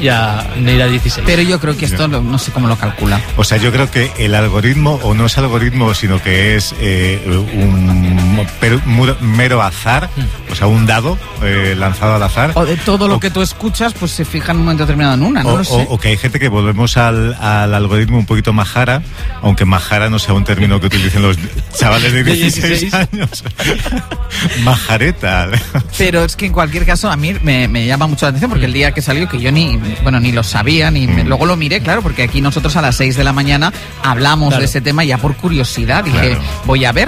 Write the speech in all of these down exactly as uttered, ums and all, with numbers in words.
ya no ir a dieciséis. Pero yo creo que esto no, no sé cómo lo calcula. O sea, yo creo que el algoritmo, o no es algoritmo, sino que es eh, un pero, mero azar, mm. o sea, un dado eh, lanzado al azar. O de todo lo o, que tú escuchas, pues se fija en un momento determinado en una, no o, lo sé. O, o que hay gente que volvemos al, al algoritmo un poquito majara, aunque majara no sea un término que utilicen los chavales de dieciséis años. Majareta. Pero es que en cualquier caso a mí me, me llama mucho la atención porque el día que salió, que yo ni, bueno, ni lo sabía, ni me, luego lo miré, claro, porque aquí nosotros a las seis de la mañana hablamos claro. de ese tema ya por curiosidad, dije, claro. voy a ver.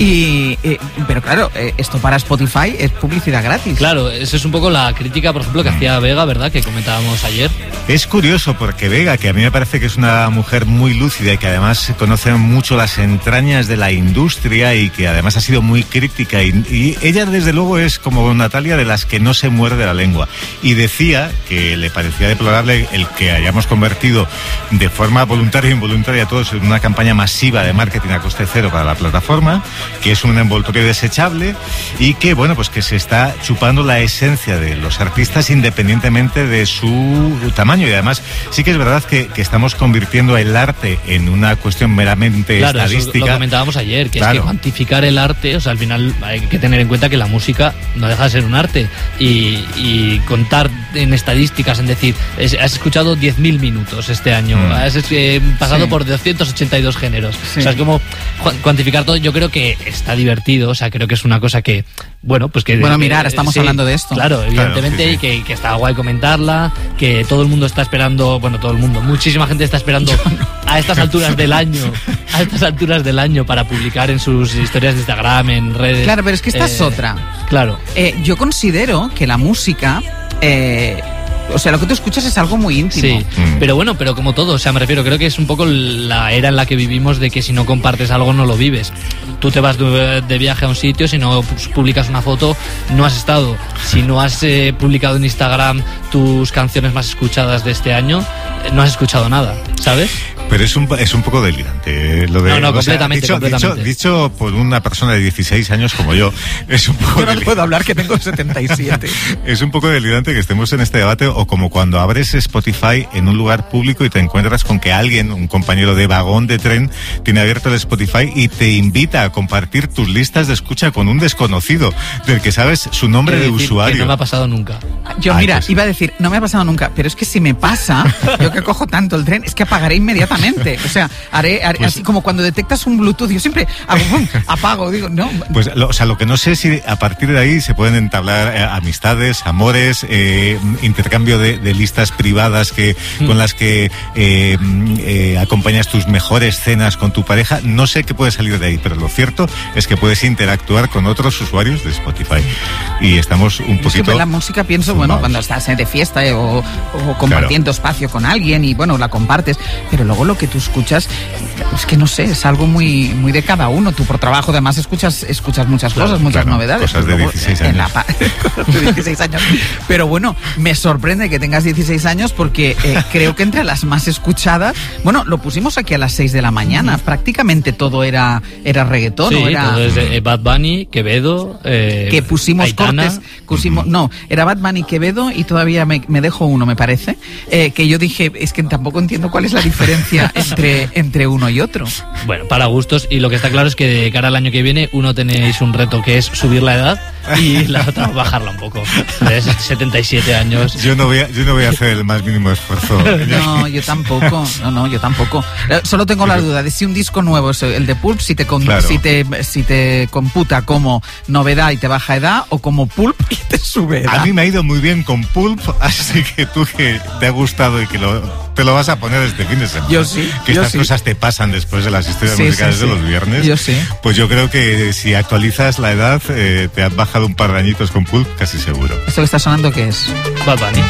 Y, eh, pero claro, eh, esto para Spotify es publicidad gratis. Claro, esa es un poco la crítica, por ejemplo, que hacía Vega, ¿verdad? Que comentábamos ayer. Es curioso porque Vega, que a mí me parece que es una mujer muy lúcida y que además conoce mucho las entrañas de la industria y que además ha sido muy crítica y, y ella desde luego es como Natalia de las que no se muerde la lengua y decía que le parecía deplorable el que hayamos convertido de forma voluntaria e involuntaria todos en una campaña masiva de marketing a coste cero para la plataforma, que es un envoltorio desechable y que bueno pues que se está chupando la esencia de los artistas independientemente de su tamaño y además sí que es verdad que, que estamos convirtiendo el arte en una cuestión meramente claro, estadística. Eso lo comentábamos ayer, que claro. es que cuantificar el arte, o sea, al final hay que tener en cuenta que la música no deja de ser un arte y, y contar en estadísticas, en decir, es, has escuchado diez mil minutos este año, mm. has eh, pasado sí. por doscientos ochenta y dos géneros, sí. o sea, es como cuantificar todo. Yo creo que está divertido, o sea, creo que es una cosa que, bueno, pues que... Bueno, mirar, estamos sí, hablando de esto. Claro, evidentemente, claro, sí, sí. y que, que está guay comentarla, que todo el mundo está esperando, bueno, todo el mundo, muchísima gente está esperando a estas alturas del año, a estas alturas del año para publicar en sus historias de Instagram, en redes. Claro, pero es que esta eh, es otra. Claro. Eh, yo considero que la música... Eh, o sea, lo que tú escuchas es algo muy íntimo. Sí, mm. pero bueno, pero como todo, o sea, me refiero, creo que es un poco la era en la que vivimos de que si no compartes algo no lo vives. Tú te vas de, de viaje a un sitio, si no publicas una foto, no has estado. Si no has eh, publicado en Instagram tus canciones más escuchadas de este año, eh, no has escuchado nada, ¿sabes? Pero es un, es un poco delirante. Lo de, no, no, o completamente, sea, dicho, completamente. Dicho, dicho por una persona de dieciséis años como yo, es un poco Yo no puedo hablar que tengo setenta y siete. Es un poco delirante que estemos en este debate, o como cuando abres Spotify en un lugar público y te encuentras con que alguien, un compañero de vagón de tren, tiene abierto el Spotify y te invita a compartir tus listas de escucha con un desconocido, del que sabes su nombre de usuario. Que no me ha pasado nunca. Yo, Ay, mira, pues... iba a decir, no me ha pasado nunca, pero es que si me pasa, yo que cojo tanto el tren, es que apagaré inmediatamente. O sea, haré, haré pues, así como cuando detectas un Bluetooth, yo siempre hago, pum, apago, digo, no. Pues, lo, o sea, lo que no sé es si a partir de ahí se pueden entablar eh, amistades, amores, eh, intercambio de, de listas privadas que mm. con las que eh, eh, acompañas tus mejores cenas con tu pareja. No sé qué puede salir de ahí, pero lo cierto es que puedes interactuar con otros usuarios de Spotify. Y estamos un poquito... Es que la música pienso, bueno, vamos. cuando estás de fiesta eh, o, o compartiendo claro. espacio con alguien y, bueno, la compartes, pero luego lo que tú escuchas, es que no sé, es algo muy muy de cada uno. Tú por trabajo además escuchas escuchas muchas claro, cosas, muchas claro, novedades. Cosas de luego, dieciséis años. En la, de dieciséis años. Pero bueno, me sorprende que tengas dieciséis años porque eh, creo que entre las más escuchadas, bueno, lo pusimos aquí a las seis de la mañana, mm. prácticamente todo era era reggaetón. Sí, ¿no? Era, todo es de Bad Bunny, Quevedo, eh, que pusimos Aitana. cortes, pusimos, mm. no, era Bad Bunny, Quevedo y todavía me, me dejo uno, me parece, eh, que yo dije, es que tampoco entiendo cuál es la diferencia entre, entre uno y otro. Bueno, para gustos, y lo que está claro es que de cara al año que viene uno tenéis un reto que es subir la edad y la otra bajarla un poco. De setenta y siete años. Yo no voy a, yo no voy a hacer el más mínimo esfuerzo. No, yo tampoco. No, no, yo tampoco. Solo tengo la duda de si un disco nuevo es el de Pulp, si te, con, claro. si te si te computa como novedad y te baja edad, o como Pulp y te sube edad. A mí me ha ido muy bien con Pulp, así que tú que te ha gustado y que lo, te lo vas a poner este fin de semana. Yo sí. Que yo estas sí. cosas te pasan después de las historias sí, musicales sí, de sí. los viernes. Yo sí. Pues yo creo que si actualizas la edad, eh, te has bajado un par de añitos con Pulp, casi seguro. ¿Esto que está sonando qué es? Bad Bunny.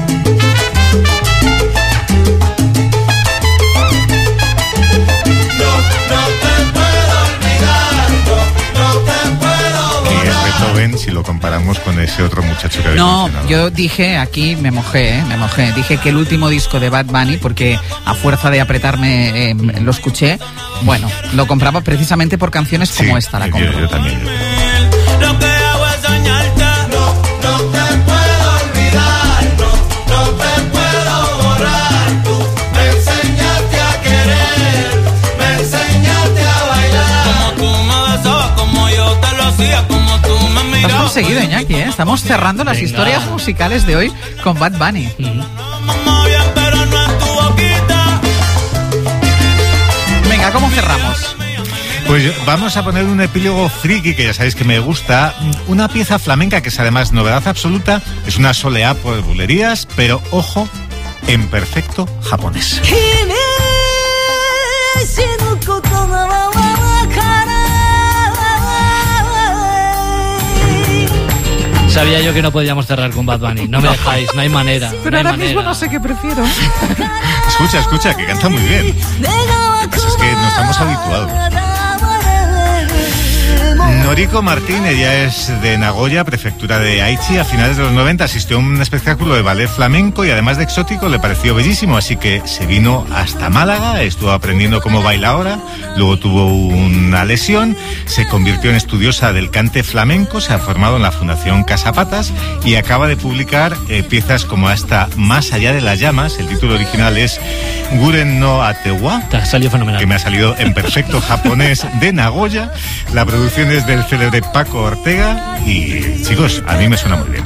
Beethoven, si lo comparamos con ese otro muchacho que había No, mencionado. Yo dije, aquí me mojé, ¿eh? me mojé. Dije que el último disco de Bad Bunny, porque a fuerza de apretarme eh, lo escuché, bueno, lo compraba precisamente por canciones como sí, esta, la yo, compro. yo también. Yo. Lo que hago es soñarte, no, no te puedo olvidar, no, no te puedo Estamos cerrando las Venga. historias musicales de hoy con Bad Bunny. Mm. Venga, ¿cómo cerramos? Pues vamos a poner un epílogo friki, que ya sabéis que me gusta. Una pieza flamenca que es además novedad absoluta. Es una soleá por bulerías, pero ojo, en perfecto japonés. Sabía yo que no podíamos cerrar con Bad Bunny. No me dejáis, no hay manera. Pero no hay ahora manera. mismo no sé qué prefiero. Escucha, escucha, que canta muy bien. Lo que pasa es que no estamos habituados. Noriko Martín, ella es de Nagoya, prefectura de Aichi. A finales de los noventa asistió a un espectáculo de ballet flamenco y además de exótico le pareció bellísimo, así que se vino hasta Málaga, estuvo aprendiendo cómo baila ahora, luego tuvo una lesión, se convirtió en estudiosa del cante flamenco, se ha formado en la Fundación Casapatas y acaba de publicar eh, piezas como esta Más allá de las llamas. El título original es Guren no Atewa, Te ha salido fenomenal. que me ha salido en perfecto japonés de Nagoya. La producción es del célebre Paco Ortega y, chicos, a mí me suena muy bien.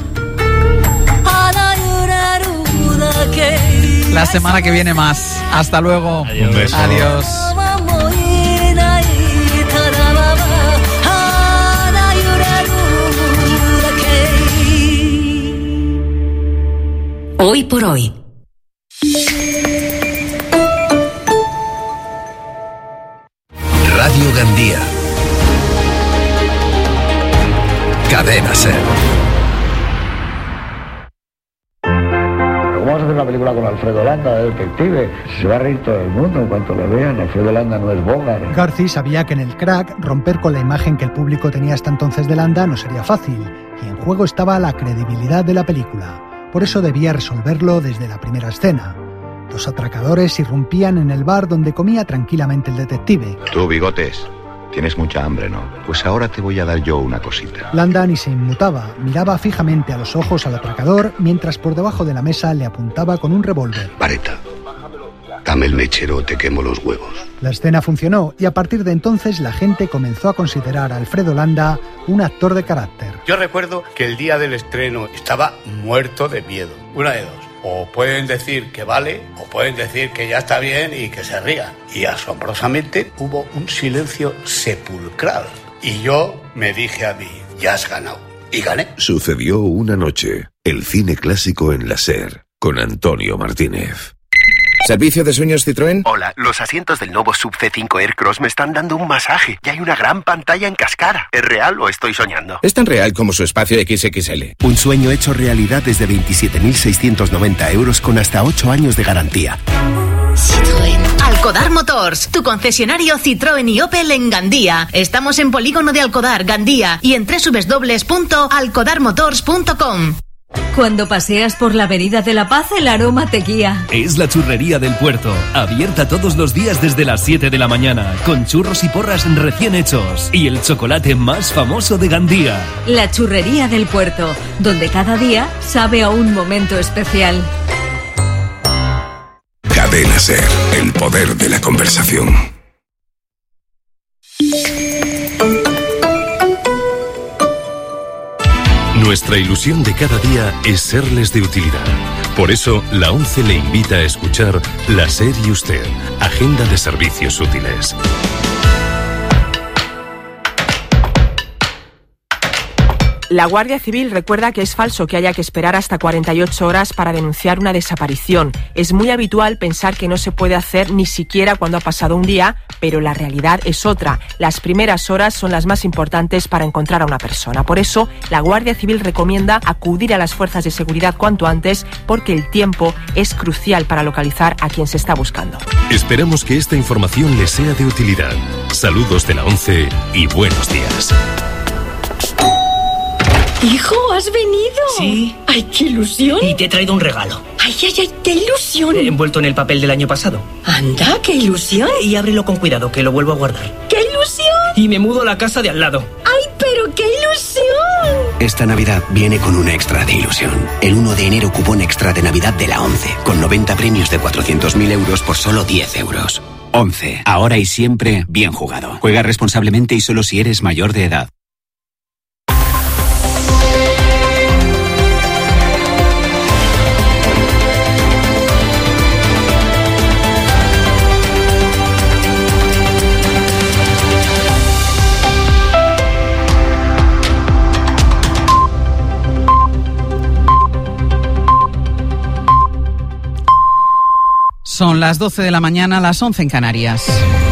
La semana que viene más. Hasta luego. Adiós. Un beso. Adiós. Hoy por hoy. Radio Gandía. Cadena Ser. Vamos a hacer una película con Alfredo Landa, de detective. Se va a reír todo el mundo en cuanto lo vean. Alfredo Landa no es Bogart. Garci sabía que en el crack romper con la imagen que el público tenía hasta entonces de Landa no sería fácil, y en juego estaba la credibilidad de la película. Por eso debía resolverlo desde la primera escena. Los atracadores irrumpían en el bar donde comía tranquilamente el detective. Tú, Bigotes, tienes mucha hambre, ¿no? Pues ahora te voy a dar yo una cosita. Landa ni se inmutaba, miraba fijamente a los ojos al atracador, mientras por debajo de la mesa le apuntaba con un revólver. Vareta, dame el mechero o te quemo los huevos. La escena funcionó y a partir de entonces la gente comenzó a considerar a Alfredo Landa un actor de carácter. Yo recuerdo que el día del estreno estaba muerto de miedo. Una de dos. O pueden decir que vale, o pueden decir que ya está bien y que se rían. Y asombrosamente hubo un silencio sepulcral. Y yo me dije a mí, ya has ganado. Y gané. Sucedió una noche. El cine clásico en la Ser. Con Antonio Martínez. ¿Servicio de sueños Citroën? Hola, los asientos del nuevo Sub C cinco Aircross me están dando un masaje y hay una gran pantalla en cascara. ¿Es real o estoy soñando? Es tan real como su espacio equis equis ele. Un sueño hecho realidad desde veintisiete mil seiscientos noventa euros con hasta ocho años de garantía. Citroën. Alcodar Motors, tu concesionario Citroën y Opel en Gandía. Estamos en Polígono de Alcodar, Gandía, y en doble u doble u doble u punto alcodar motors punto com. Cuando paseas por la Avenida de la Paz, el aroma te guía. Es la Churrería del Puerto, abierta todos los días desde las siete de la mañana, con churros y porras recién hechos y el chocolate más famoso de Gandía. La Churrería del Puerto, donde cada día sabe a un momento especial. Cadena Ser, el poder de la conversación. Nuestra ilusión de cada día es serles de utilidad. Por eso, la ONCE le invita a escuchar La Ser y Usted, Agenda de Servicios Útiles. La Guardia Civil recuerda que es falso que haya que esperar hasta cuarenta y ocho horas para denunciar una desaparición. Es muy habitual pensar que no se puede hacer ni siquiera cuando ha pasado un día, pero la realidad es otra. Las primeras horas son las más importantes para encontrar a una persona. Por eso, la Guardia Civil recomienda acudir a las fuerzas de seguridad cuanto antes, porque el tiempo es crucial para localizar a quien se está buscando. Esperamos que esta información les sea de utilidad. Saludos de la ONCE y buenos días. Hijo, ¿has venido? Sí. ¡Ay, qué ilusión! Y te he traído un regalo. ¡Ay, ay, ay, qué ilusión! Envuelto en el papel del año pasado. ¡Anda, qué ilusión! Y ábrelo con cuidado, que lo vuelvo a guardar. ¡Qué ilusión! Y me mudo a la casa de al lado. ¡Ay, pero qué ilusión! Esta Navidad viene con un extra de ilusión. El uno de enero cupón extra de Navidad de la ONCE, con noventa premios de cuatrocientos mil euros por solo diez euros. ONCE, ahora y siempre bien jugado. Juega responsablemente y solo si eres mayor de edad. Son las doce de la mañana, las once en Canarias.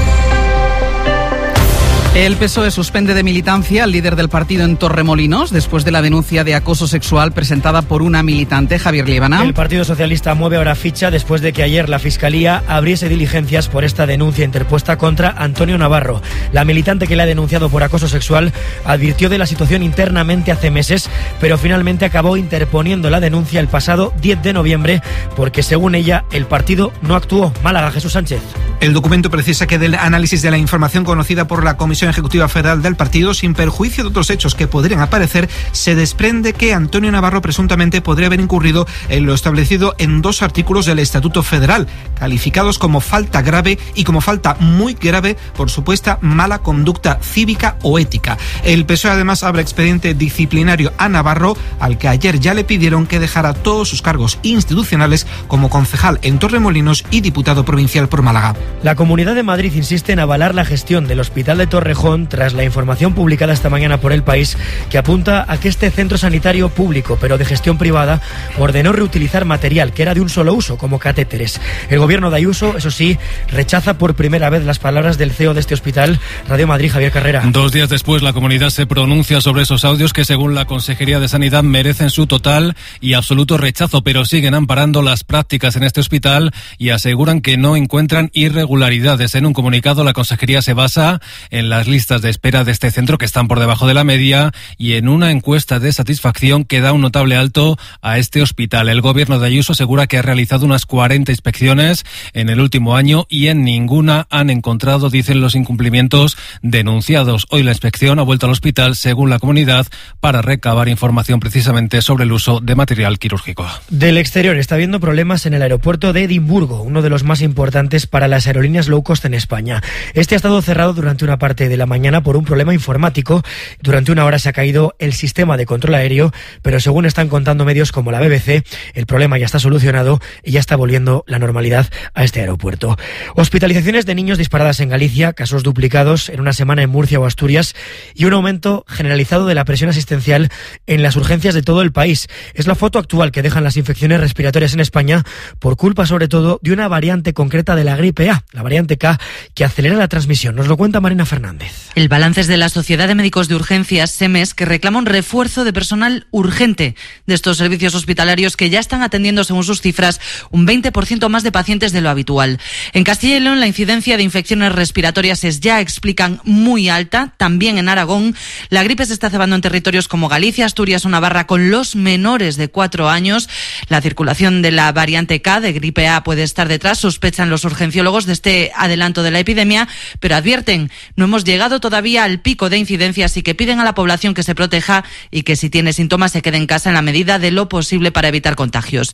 El P S O E suspende de militancia al líder del partido en Torremolinos después de la denuncia de acoso sexual presentada por una militante. Javier Líbana. El Partido Socialista mueve ahora ficha después de que ayer la Fiscalía abriese diligencias por esta denuncia interpuesta contra Antonio Navarro. La militante que le ha denunciado por acoso sexual advirtió de la situación internamente hace meses, pero finalmente acabó interponiendo la denuncia el pasado diez de noviembre porque, según ella, el partido no actuó. Málaga, Jesús Sánchez. El documento precisa que del análisis de la información conocida por la Comisión Ejecutiva Federal del partido, sin perjuicio de otros hechos que podrían aparecer, se desprende que Antonio Navarro presuntamente podría haber incurrido en lo establecido en dos artículos del Estatuto Federal, calificados como falta grave y como falta muy grave por supuesta mala conducta cívica o ética. El P S O E además abre expediente disciplinario a Navarro, al que ayer ya le pidieron que dejara todos sus cargos institucionales como concejal en Torremolinos y diputado provincial por Málaga. La Comunidad de Madrid insiste en avalar la gestión del Hospital de Torrejón tras la información publicada esta mañana por El País, que apunta a que este centro sanitario público, pero de gestión privada, ordenó reutilizar material que era de un solo uso, como catéteres. El gobierno de Ayuso, eso sí, rechaza por primera vez las palabras del C E O de este hospital. Radio Madrid, Javier Carrera. Dos días después, la comunidad se pronuncia sobre esos audios que, según la Consejería de Sanidad, merecen su total y absoluto rechazo, pero siguen amparando las prácticas en este hospital y aseguran que no encuentran irregularidades. En un comunicado, la Consejería se basa en las listas de espera de este centro, que están por debajo de la media, y en una encuesta de satisfacción que da un notable alto a este hospital. El gobierno de Ayuso asegura que ha realizado unas cuarenta inspecciones en el último año y en ninguna han encontrado, dicen, los incumplimientos denunciados. Hoy la inspección ha vuelto al hospital, según la comunidad, para recabar información precisamente sobre el uso de material quirúrgico. Del exterior está habiendo problemas en el aeropuerto de Edimburgo, uno de los más importantes para las aerolíneas low cost en España. Este ha estado cerrado durante una parte de la mañana por un problema informático. Durante una hora se ha caído el sistema de control aéreo, pero según están contando medios como la B B C, el problema ya está solucionado y ya está volviendo la normalidad a este aeropuerto. Hospitalizaciones de niños disparadas en Galicia, casos duplicados en una semana en Murcia o Asturias y un aumento generalizado de la presión asistencial en las urgencias de todo el país. Es la foto actual que dejan las infecciones respiratorias en España por culpa sobre todo de una variante concreta de la gripe A, la variante K, que acelera la transmisión. Nos lo cuenta Marina Fernández. El balance es de la Sociedad de Médicos de Urgencias, SEMES, que reclama un refuerzo de personal urgente de estos servicios hospitalarios que ya están atendiendo, según sus cifras, un veinte por ciento más de pacientes de lo habitual. En Castilla y León, la incidencia de infecciones respiratorias es ya, explican, muy alta. También en Aragón, la gripe se está cebando en territorios como Galicia, Asturias o Navarra con los menores de cuatro años. La circulación de la variante K de gripe A puede estar detrás, sospechan los urgenciólogos, de este adelanto de la epidemia, pero advierten, no hemos llegado todavía al pico de incidencias y que piden a la población que se proteja y que si tiene síntomas se quede en casa en la medida de lo posible para evitar contagios.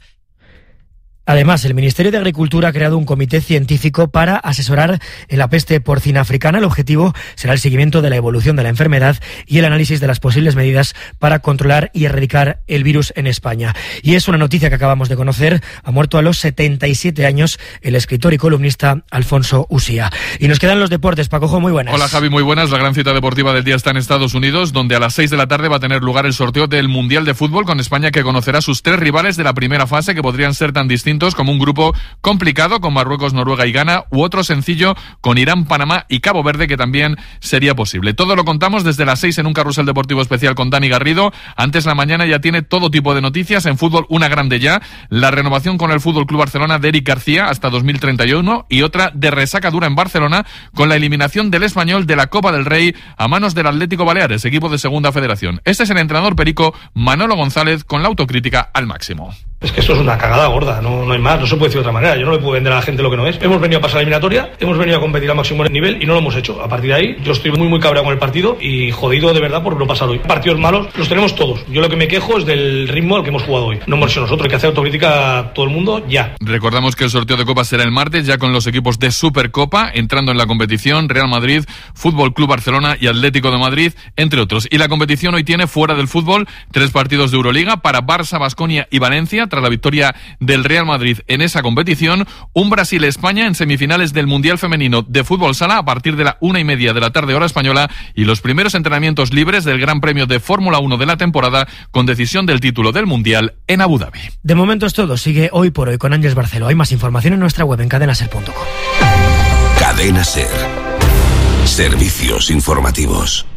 Además, el Ministerio de Agricultura ha creado un comité científico para asesorar en la peste porcina africana. El objetivo será el seguimiento de la evolución de la enfermedad y el análisis de las posibles medidas para controlar y erradicar el virus en España. Y es una noticia que acabamos de conocer. Ha muerto a los setenta y siete años el escritor y columnista Alfonso Usía. Y nos quedan los deportes. Pacojo, muy buenas. Hola, Javi, muy buenas. La gran cita deportiva del día está en Estados Unidos, donde a las seis de la tarde va a tener lugar el sorteo del Mundial de Fútbol, con España, que conocerá sus tres rivales de la primera fase, que podrían ser tan distintos como un grupo complicado con Marruecos, Noruega y Ghana, u otro sencillo con Irán, Panamá y Cabo Verde, que también sería posible. Todo lo contamos desde las seis en un carrusel deportivo especial con Dani Garrido. Antes la mañana ya tiene todo tipo de noticias. En fútbol, una grande ya, la renovación con el Fútbol Club Barcelona de Eric García hasta dos mil treinta y uno, y otra de resaca dura en Barcelona con la eliminación del Español de la Copa del Rey a manos del Atlético Baleares, equipo de Segunda Federación. Este es el entrenador perico Manolo González, con la autocrítica al máximo. Es que esto es una cagada gorda, no, no hay más, no se puede decir de otra manera. Yo no le puedo vender a la gente lo que no es. Hemos venido a pasar la eliminatoria, hemos venido a competir al máximo nivel y no lo hemos hecho. A partir de ahí, yo estoy muy muy cabreado con el partido y jodido de verdad por lo pasado hoy. Partidos malos los tenemos todos. Yo lo que me quejo es del ritmo al que hemos jugado hoy. No hemos sido nosotros, hay que hacer autocrítica a todo el mundo ya. Recordamos que el sorteo de Copa será el martes, ya con los equipos de Supercopa entrando en la competición: Real Madrid, Fútbol Club Barcelona y Atlético de Madrid, entre otros. Y la competición hoy tiene, fuera del fútbol, tres partidos de Euroliga para Barça, Baskonia y Valencia. España tras la victoria del Real Madrid en esa competición. Un Brasil-España en semifinales del Mundial Femenino de Fútbol Sala a partir de la una y media de la tarde hora española y los primeros entrenamientos libres del Gran Premio de Fórmula uno de la temporada con decisión del título del Mundial en Abu Dhabi. De momento es todo. Sigue Hoy por Hoy con Ángeles Barceló. Hay más información en nuestra web en cadena ser punto com. Cadena Ser. Servicios informativos.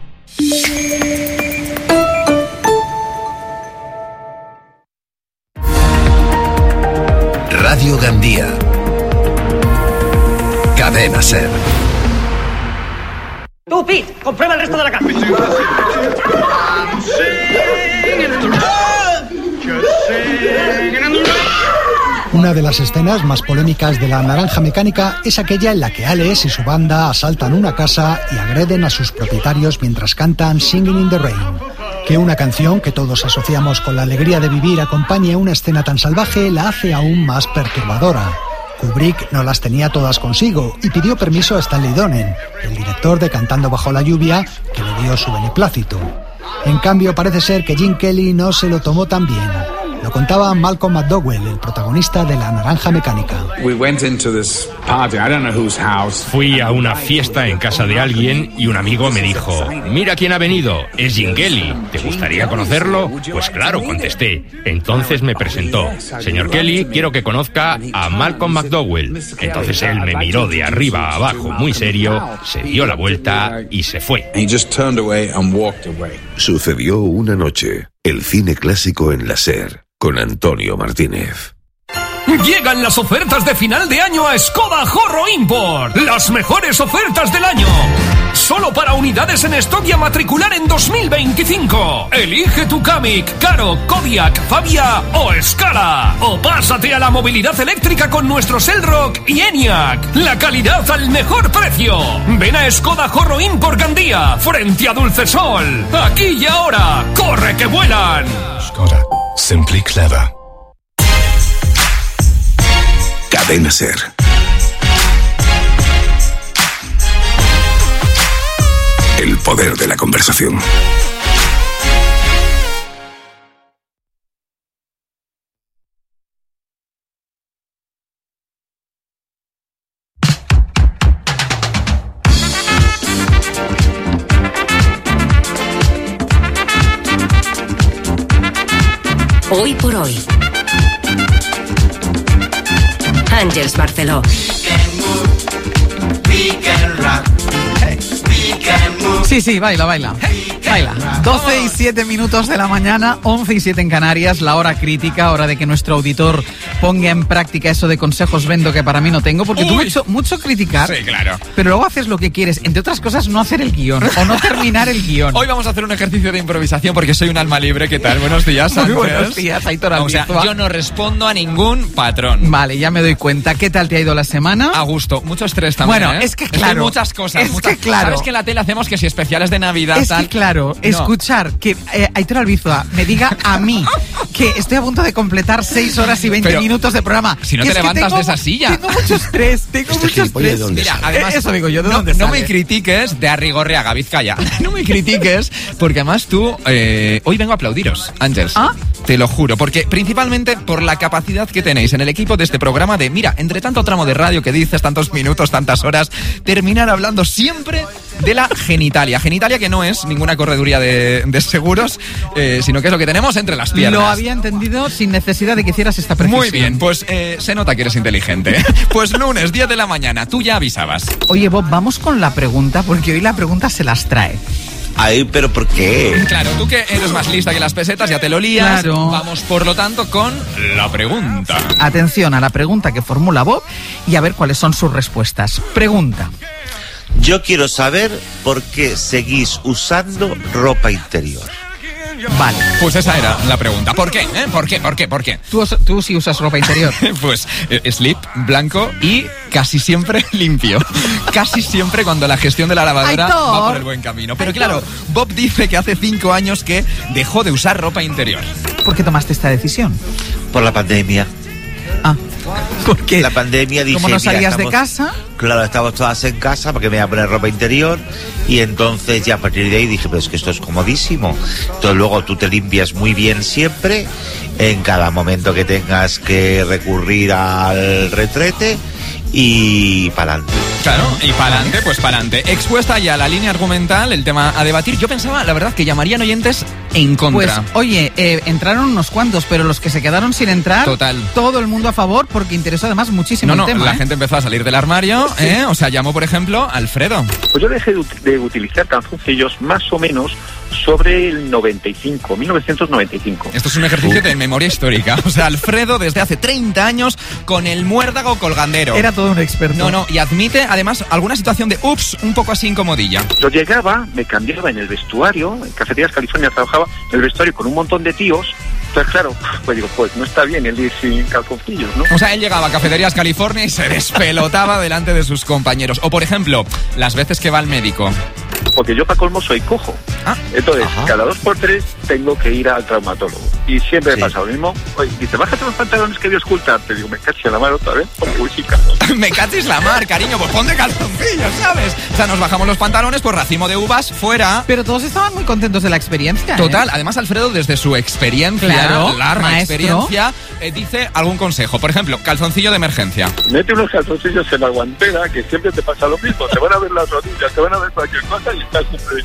Radio Gandía. Cadena Ser. Tú, Pete, comprueba el resto de la casa. Una de las escenas más polémicas de La Naranja Mecánica es aquella en la que Alex y su banda asaltan una casa y agreden a sus propietarios mientras cantan Singing in the Rain. Que una canción que todos asociamos con la alegría de vivir acompañe una escena tan salvaje la hace aún más perturbadora. Kubrick no las tenía todas consigo y pidió permiso a Stanley Donen, el director de Cantando bajo la lluvia, que le dio su beneplácito. En cambio, parece ser que Gene Kelly no se lo tomó tan bien. Lo contaba Malcolm McDowell, el protagonista de La Naranja Mecánica. Fui a una fiesta en casa de alguien y un amigo me dijo: mira quién ha venido, es Gene Kelly, ¿te gustaría conocerlo? Pues claro, contesté. Entonces me presentó: señor Kelly, quiero que conozca a Malcolm McDowell. Entonces él me miró de arriba a abajo muy serio, se dio la vuelta y se fue. Sucedió una noche. El cine clásico en la SER, con Antonio Martínez. Llegan las ofertas de final de año a Skoda Horro Import. Las mejores ofertas del año. Solo para unidades en stock y a matricular en dos mil veinticinco. Elige tu Kamiq, Karo, Kodiaq, Fabia o Scala. O pásate a la movilidad eléctrica con nuestros Elrock y Enyaq. La calidad al mejor precio. Ven a Skoda Horro Import Gandía, frente a Dulcesol. Aquí y ahora. ¡Corre que vuelan! Skoda. Simply clever. Cadena Ser. El poder de la conversación. Hoy por hoy. Ángeles Barceló. Sí, sí, baila, baila. Baila. doce y siete minutos de la mañana, once y siete en Canarias, la hora crítica, hora de que nuestro auditor ponga en práctica eso de consejos vendo que para mí no tengo, porque Uy. tú mucho, mucho criticar, sí, claro. pero luego haces lo que quieres, entre otras cosas no hacer el guión, o no terminar el guión. Hoy vamos a hacer un ejercicio de improvisación porque soy un alma libre. ¿Qué tal? Buenos días, Muy buenos días, Aitor Albizua. O sea, yo no respondo a ningún patrón. Vale, ya me doy cuenta. ¿Qué tal te ha ido la semana? A gusto, mucho estrés también. Bueno, ¿eh? es que claro. Es que muchas cosas. Es muchas, que claro. ¿Sabes que en la tele hacemos que si especiales de Navidad Es tal? que claro, no. escuchar que eh, Aitor Albizua me diga a mí que estoy a punto de completar seis horas y veinte Pero, minutos de programa. Si no te levantas tengo, de esa silla. Tengo mucho estrés, tengo este mucho estrés. Mira, además, eso digo yo, ¿de no, dónde no sale? me critiques de Arrigorriaga, Vizcaya. No me critiques, porque además tú, eh, hoy vengo a aplaudiros, Ángeles. ¿Ah? Te lo juro, porque principalmente por la capacidad que tenéis en el equipo de este programa de, mira, entre tanto tramo de radio que dices, tantos minutos, tantas horas, terminar hablando siempre de la genitalia. Genitalia que no es ninguna correduría de, de seguros, eh, sino que es lo que tenemos entre las piernas. Lo había entendido sin necesidad de que hicieras esta precisión. Muy bien, pues eh, se nota que eres inteligente. Pues lunes, diez de la mañana, tú ya avisabas. Oye, Bob, vamos con la pregunta, porque hoy la pregunta se las trae. Ay, pero ¿por qué? Claro, tú que eres más lista que las pesetas, ya te lo lías. Claro. Vamos, por lo tanto, con la pregunta. Atención a la pregunta que formula Bob y a ver cuáles son sus respuestas. Pregunta. Yo quiero saber por qué seguís usando ropa interior. Vale. Pues esa era la pregunta. ¿Por qué? ¿Eh? ¿Por qué? ¿Por qué? ¿Por qué? ¿Tú, tú sí usas ropa interior? Pues eh, slip, blanco y casi siempre limpio. Casi siempre cuando la gestión de la lavadora Aitor. va por el buen camino. Pero claro, Bob dice que hace cinco años que dejó de usar ropa interior. ¿Por qué tomaste esta decisión? Por la pandemia. Ah, ¿por qué? La pandemia dije, ¿Cómo no salías estamos, de casa? Claro, estábamos todas en casa porque me iba a poner ropa interior y entonces ya a partir de ahí dije, pero es que esto es comodísimo. Entonces luego tú te limpias muy bien siempre en cada momento que tengas que recurrir al retrete y pa'lante. Claro, y pa'lante, pues pa'lante. Expuesta ya la línea argumental, el tema a debatir. Yo pensaba, la verdad, que llamarían oyentes en contra. Pues, oye, eh, entraron unos cuantos, pero los que se quedaron sin entrar, total, todo el mundo a favor, porque interesó además muchísimo no, no, el tema. La ¿eh? gente empezó a salir del armario, sí. ¿eh? O sea, llamó, por ejemplo, Alfredo. Pues yo dejé de, ut- de utilizar calzoncillos más o menos sobre el noventa y cinco, mil novecientos noventa y cinco. Esto es un ejercicio uh. de memoria histórica. O sea, Alfredo desde hace treinta años con el muérdago colgandero. Era todo un experto. No, no, y admite además alguna situación de ups, un poco así incomodilla. Yo llegaba, me cambiaba en el vestuario, en Cafeterías California trabajaba en el vestuario con un montón de tíos. Entonces, claro, pues digo, pues no está bien el ir sin calzoncillos, ¿no? O sea, él llegaba a Cafeterías California y se despelotaba delante de sus compañeros. O, por ejemplo, las veces que va al médico. Porque yo, para colmo, soy cojo. Ah, Entonces, ajá. cada dos por tres tengo que ir al traumatólogo. Y siempre Sí. me pasa lo mismo. Oye, dice, bájate los pantalones que voy a ocultarte. Digo, me caché la mano otra vez. Porque voy sin calzoncillos. Me cachis la mar, cariño, pues ponte calzoncillos, ¿sabes? O sea, nos bajamos los pantalones, pues racimo de uvas, fuera. Pero todos estaban muy contentos de la experiencia. Total, ¿eh? además Alfredo, desde su experiencia, Claro, larga maestro. experiencia, eh, dice algún consejo. Por ejemplo, calzoncillo de emergencia. Mete unos calzoncillos en la guantera, que siempre te pasa lo mismo. Te van a ver las rodillas, te van a ver cualquier cosa y estás siempre,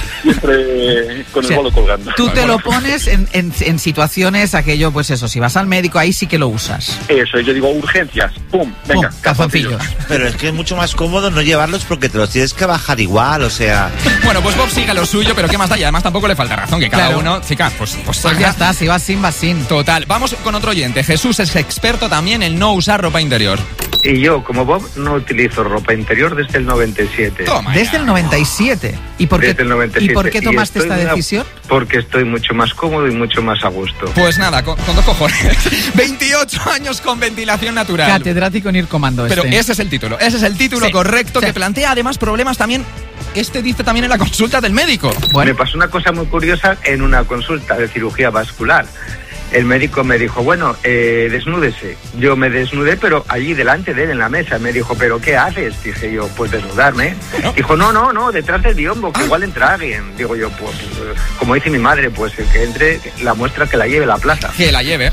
siempre con el O sea, bolo colgando. Tú te lo pones en, en, en situaciones, aquello, pues eso, si vas al médico, ahí sí que lo usas. Eso, yo digo urgencias, pum, venga, Pum, calzoncillos. Pero es que es mucho más cómodo no llevarlos porque te los tienes que bajar igual, o sea... Bueno, pues Bob sigue lo suyo, pero ¿qué más da? Y además tampoco le falta razón, que cada Claro. uno, chicas, pues, pues, Pues ya está, si vas sin, vas sin. Total, vamos con otro oyente. Jesús es experto también en no usar ropa interior. Y yo, como Bob, no utilizo ropa interior desde el noventa y siete. Toma Desde ya. el noventa y siete. ¿Y por qué, Desde el noventa y siete. ¿y por qué tomaste Y esta estoy una- decisión? Porque estoy mucho más cómodo y mucho más a gusto. Pues nada, con, con dos cojones. veintiocho años con ventilación natural. Catedrático en ir comando Pero este. ese es el título, ese es el título Sí, correcto sí. que plantea además problemas también. Este dice también en la consulta del médico. Me pasó una cosa muy curiosa en una consulta de cirugía vascular. El médico me dijo, bueno, eh, desnúdese. Yo me desnudé, pero allí delante de él en la mesa. Me dijo, ¿pero qué haces? Dije yo, pues desnudarme. ¿No? Dijo, no, no, no, detrás del biombo, que Ah. igual entra alguien. Digo yo, pues, pues, como dice mi madre, pues el que entre, la muestra que la lleve a la plaza. Que la lleve. ¿eh?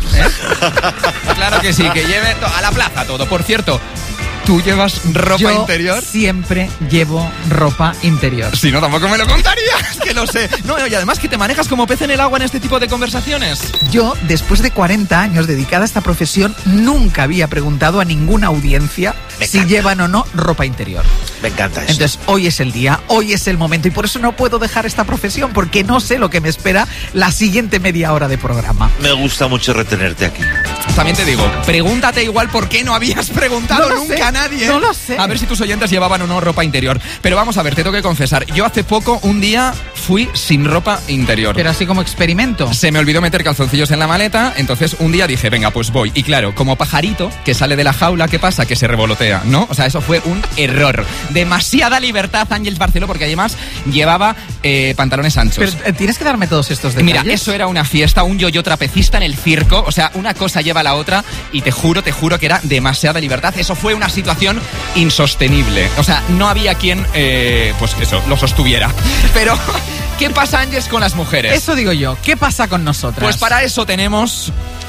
Claro que sí, que lleve to- a la plaza todo. Por cierto, ¿tú llevas ropa Yo interior? siempre llevo ropa interior. Si no, tampoco me lo contarías, que lo sé. No, y además que te manejas como pez en el agua en este tipo de conversaciones. Yo, después de cuarenta años dedicada a esta profesión, nunca había preguntado a ninguna audiencia Me si encanta. llevan o no ropa interior. Me encanta eso. Entonces, hoy es el día, hoy es el momento y por eso no puedo dejar esta profesión porque no sé lo que me espera la siguiente media hora de programa. Me gusta mucho retenerte aquí. También te digo, pregúntate igual por qué no habías preguntado No lo nunca sé, a nadie. no lo sé. A ver si tus oyentes llevaban o no ropa interior. Pero vamos a ver, te tengo que confesar. Yo hace poco, un día, fui sin ropa interior. Pero así como experimento. Se me olvidó meter calzoncillos en la maleta, entonces un día dije, venga, pues voy. Y claro, como pajarito que sale de la jaula, ¿qué pasa? Que se revolotea, ¿no? O sea, eso fue un error. Demasiada libertad, Ángels Barceló, porque además llevaba eh, pantalones anchos. Pero eh, tienes que darme todos estos detalles. Mira, eso era una fiesta, un yo-yo trapecista en el circo. O sea, una cosa lleva a la otra y te juro, te juro que era demasiada libertad. Eso fue una situación insostenible. O sea, no había quien, eh, pues eso, lo sostuviera. Pero, ¿qué pasa, Ángeles, con las mujeres? Eso digo yo. ¿Qué pasa con nosotras? Pues para eso tenemos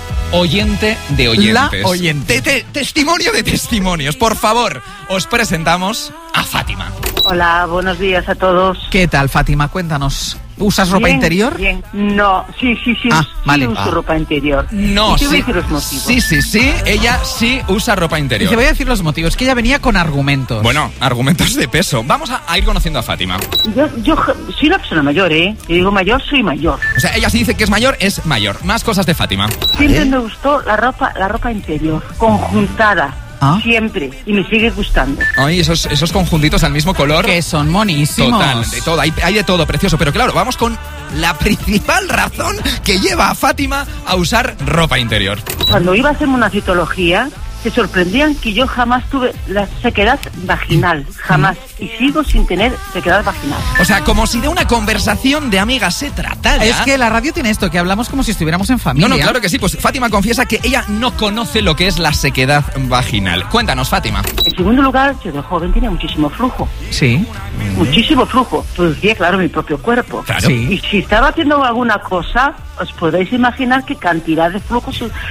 oyente de oyentes. La oyente. Te- te- testimonio de testimonios. Por favor, os presentamos a Fátima. Hola, buenos días a todos. ¿Qué tal, Fátima? Cuéntanos. ¿Usas ropa Bien, interior? Bien, no, sí, sí, sí, Ah, sí vale. uso Ah. ropa interior. No, y te voy sí. a decir los motivos. Sí, sí, sí. Ella sí usa ropa Y interior. te voy a decir los motivos, que ella venía con argumentos. Bueno, argumentos de peso. Vamos a, a ir conociendo a Fátima. Yo, yo soy una persona mayor, ¿eh? Y digo mayor, soy mayor. O sea, ella sí dice que es mayor, es mayor. Más cosas de Fátima. Siempre me gustó la ropa, la ropa interior, conjuntada. ¿Ah? Siempre. Y me sigue gustando. Ay, esos, esos conjuntitos al mismo color. Que son monísimos. Total, de todo. Hay, hay de todo, precioso. Pero claro, vamos con la principal razón que lleva a Fátima a usar ropa interior. Cuando iba a hacerme una citología, se sorprendían que yo jamás tuve la sequedad vaginal, jamás, y sigo sin tener sequedad vaginal. O sea, como si de una conversación de amigas se tratara. Es que la radio tiene esto, que hablamos como si estuviéramos en familia. No, no, claro que sí. Pues Fátima confiesa que ella no conoce lo que es la sequedad vaginal. Cuéntanos, Fátima. En segundo lugar, yo de joven tenía muchísimo flujo. Sí. Muchísimo flujo. Producía, claro, mi propio cuerpo. Claro. Sí. Y si estaba haciendo alguna cosa, os podéis imaginar qué cantidad de flujo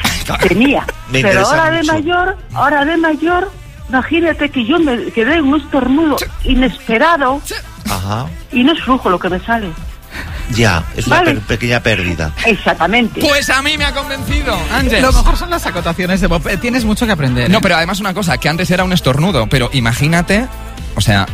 tenía. Me Pero interesa ahora de mucho. mayor, ahora de mayor, imagínate que yo me quedé en un estornudo inesperado Ajá. y no es flujo lo que me sale. Ya, es una Vale. per- pequeña pérdida. Exactamente. Pues a mí me ha convencido, Ángel. Lo mejor son las acotaciones de Bob. Eh, Tienes mucho que aprender. ¿eh? No, pero además una cosa, que antes era un estornudo, pero imagínate, o sea,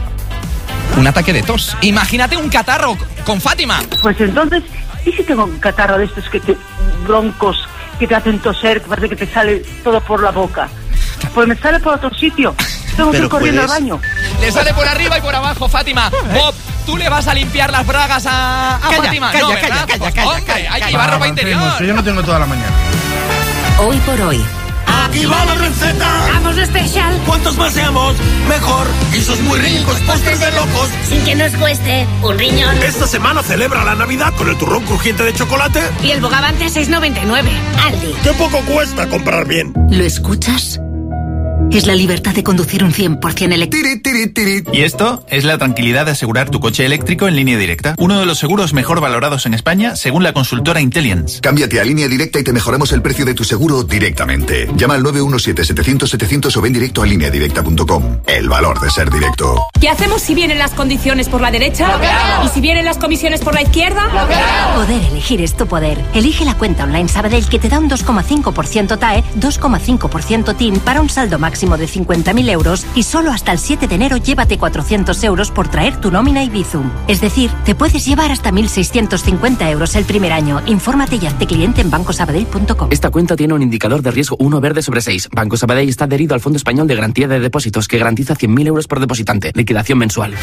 un ataque de tos. Imagínate un catarro con Fátima. Pues entonces, ¿y si tengo un catarro de estos que te broncos, que te hacen toser, que parece que te sale todo por la boca? Pues me sale por otro sitio. Tengo que ir Pero corriendo puedes- al baño. Le sale por arriba y por abajo, Fátima. Bob, tú le vas a limpiar las bragas a, a Calla, Fátima. calla, no, calla, ¿verdad? calla, Pues, calla, hombre, calla, hay que calla. llevar ropa Avancemos, interior. que yo no tengo toda la mañana. Hoy por hoy. ¡Aquí va la receta! ¡Vamos especial! Cuantos más seamos, mejor. Y sus muy ricos postres de locos. Sin que nos cueste un riñón. Esta semana celebra la Navidad con el turrón crujiente de chocolate. Y el bogavante a seis noventa y nueve. Aldi. ¡Qué poco cuesta comprar bien! ¿Lo escuchas? Es la libertad de conducir un cien por ciento eléctrico. Y esto es la tranquilidad de asegurar tu coche eléctrico en línea directa. Uno de los seguros mejor valorados en España, según la consultora Intelliance. Cámbiate a Línea Directa y te mejoramos el precio de tu seguro directamente. Llama al nueve uno siete, setecientos, setecientos o ven directo a línea directa punto com. El valor de ser directo. ¿Qué hacemos si vienen las condiciones por la derecha? ¿Y si vienen las comisiones por la izquierda? Poder elegir es tu poder. Elige la cuenta online Sabadell que te da un dos coma cinco por ciento T A E, dos coma cinco por ciento T I N para un saldo máximo de cincuenta mil euros y solo hasta el siete de enero llévate cuatrocientos euros por traer tu nómina y Bizum. Es decir, te puedes llevar hasta mil seiscientos cincuenta euros el primer año. Infórmate y hazte cliente en banco sabadell punto com. Esta cuenta tiene un indicador de riesgo uno verde sobre seis. Banco Sabadell está adherido al Fondo Español de Garantía de Depósitos que garantiza cien mil euros por depositante. Liquidación mensual.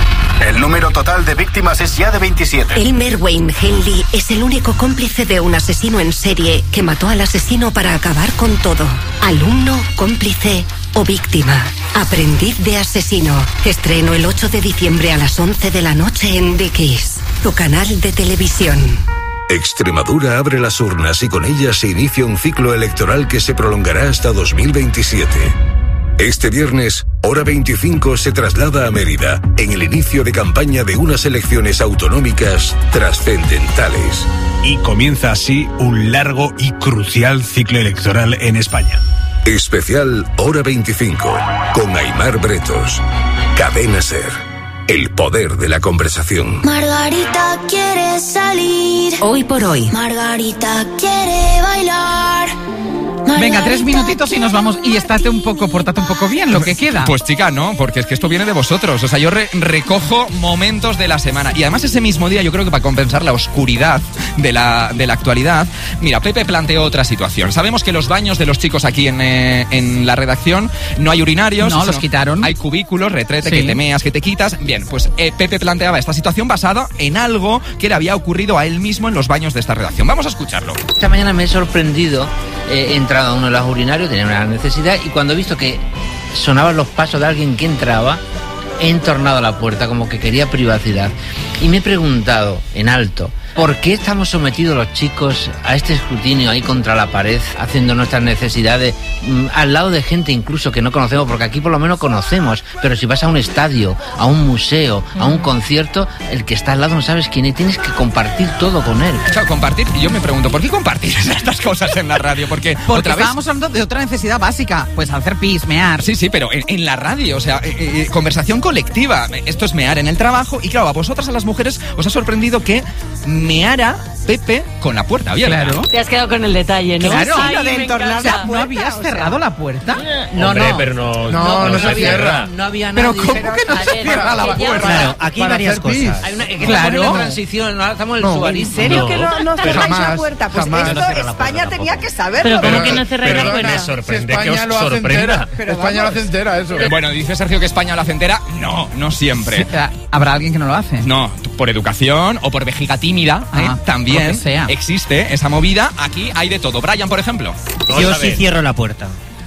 El número total de víctimas es ya de veintisiete. Elmer Wayne Henley es el único cómplice de un asesino en serie que mató al asesino para acabar con todo. Alumno, cómplice o víctima. Aprendiz de asesino. Estreno el ocho de diciembre a las once de la noche en Dickies, tu canal de televisión. Extremadura abre las urnas y con ellas se inicia un ciclo electoral que se prolongará hasta dos mil veintisiete. Este viernes, hora veinticinco, se traslada a Mérida, en el inicio de campaña de unas elecciones autonómicas trascendentales. Y comienza así un largo y crucial ciclo electoral en España. Especial Hora veinticinco, con Aimar Bretos. Cadena SER. El poder de la conversación. Margarita quiere salir. Hoy por hoy. Margarita quiere bailar. Venga, tres minutitos y nos vamos. Y estate un poco, portate un poco bien lo que queda. Pues chica, no, porque es que esto viene de vosotros. O sea, yo re- recojo momentos de la semana. Y además ese mismo día, yo creo que para compensar la oscuridad de la, de la actualidad, mira, Pepe planteó otra situación. Sabemos que los baños de los chicos aquí en, eh, en la redacción no hay urinarios. No, los quitaron. Hay cubículos, retrete, Sí. que te meas, que te quitas. Bien, pues eh, Pepe planteaba esta situación basada en algo que le había ocurrido a él mismo en los baños de esta redacción. Vamos a escucharlo. Esta mañana me he sorprendido, eh, he entrado a uno de los urinarios, tenía una necesidad y cuando he visto que sonaban los pasos de alguien que entraba, he entornado a la puerta como que quería privacidad y me he preguntado en alto, ¿por qué estamos sometidos los chicos a este escrutinio ahí contra la pared, haciendo nuestras necesidades, mmm, al lado de gente incluso que no conocemos? Porque aquí por lo menos conocemos, pero si vas a un estadio, a un museo, a un concierto, el que está al lado no sabes quién es, tienes que compartir todo con él. Claro, compartir, y yo me pregunto, ¿por qué compartir estas cosas en la radio? Porque, Porque otra vez... estábamos hablando de otra necesidad básica, pues hacer pis, mear. Sí, sí, pero en, en la radio, o sea, eh, eh, conversación colectiva. Esto es mear en el trabajo y claro, a vosotras, a las mujeres, os ha sorprendido que meara Pepe con la puerta abierta. Claro. Te has quedado con el detalle, ¿no? Claro. Ay, Lo de me entornar encanta. la puerta, ¿no habías cerrado la puerta? No, Hombre, no. pero no, No, no se había- cierra. No había Pero nadie. ¿cómo que no a se ver, cierra la que ya- puerta? Claro, aquí hay Para varias hacer pis. cosas. Hay una, que Claro. estamos en la transición, no, estamos en el No, suariz. ¿En serio No, que no, no pero cerráis la jamás, puerta? Pues jamás. esto No cierra la España puerta tenía tampoco. que saberlo. Pero ¿cómo Pero- que no cerráis la perdona, puerta? si sorprende España que os lo hace sorprenda. entera. Pero España lo vamos. hace entera, eso. Eh, Bueno, dice Sergio que España lo hace entera. No, no siempre. Habrá alguien que no lo hace. No, por educación o por vejiga tímida, ¿eh? Ah, también lo que sea. existe esa movida. Aquí hay de todo. Brian, por ejemplo. Vamos Yo a sí ver. cierro la puerta.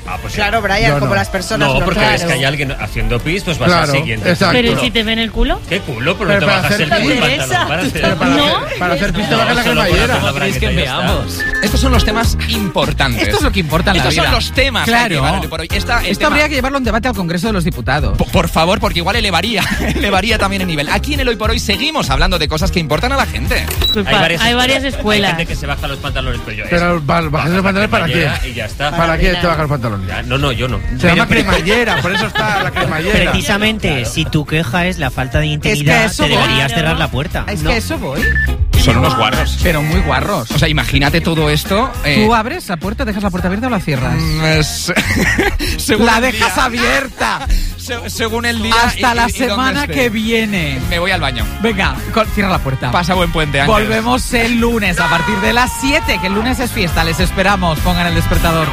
Ah, pues claro, Brian, no, no. como las personas. No, porque claro. es que hay alguien haciendo pis, pues vas Claro, al siguiente. exacto. Pero si te ven el culo. ¿Qué culo? Pero, Pero no te para bajas hacer el culo, pis- pantalón, para hacer, Pero para, ¿No? hacer, para hacer pis te bajas la solo con cremallera. la palabra ¿Queréis que ya está. veamos? Estos son los temas importantes. Esto es lo que importa en la Estos vida. son los temas. Claro. que hay que llevar hoy por hoy. Esta- el Esto tema- habría que llevarlo a un debate al Congreso de los Diputados. P- Por favor, porque igual elevaría, elevaría también el nivel. Aquí en el Hoy por Hoy seguimos hablando de cosas que importan a la gente. Pues pa- hay varias escuelas. Hay gente que se baja los pantalones, pero yo Pero es- ba- bajas los pantalones para qué. cremallera y ya está. ¿Para qué te bajas los pantalones? Ya, no, no, yo no. Se llama cremallera, por eso está la cremallera. Precisamente, si tu queja es la falta de intimidad, eso te voy. deberías Claro. cerrar la puerta. Es No. que eso voy. Son unos guarros. Pero muy guarros. O sea, imagínate todo esto. eh, ¿Tú abres la puerta, dejas la puerta abierta o la cierras? mm, es- según La el dejas día. abierta. Se- según el día. Hasta y- la y- y dónde semana esté. que viene. Me voy al baño. Venga, co- cierra la puerta. Pasa buen puente, Ángel. Volvemos el lunes a partir de las siete, que el lunes es fiesta. Les esperamos. Pongan el despertador.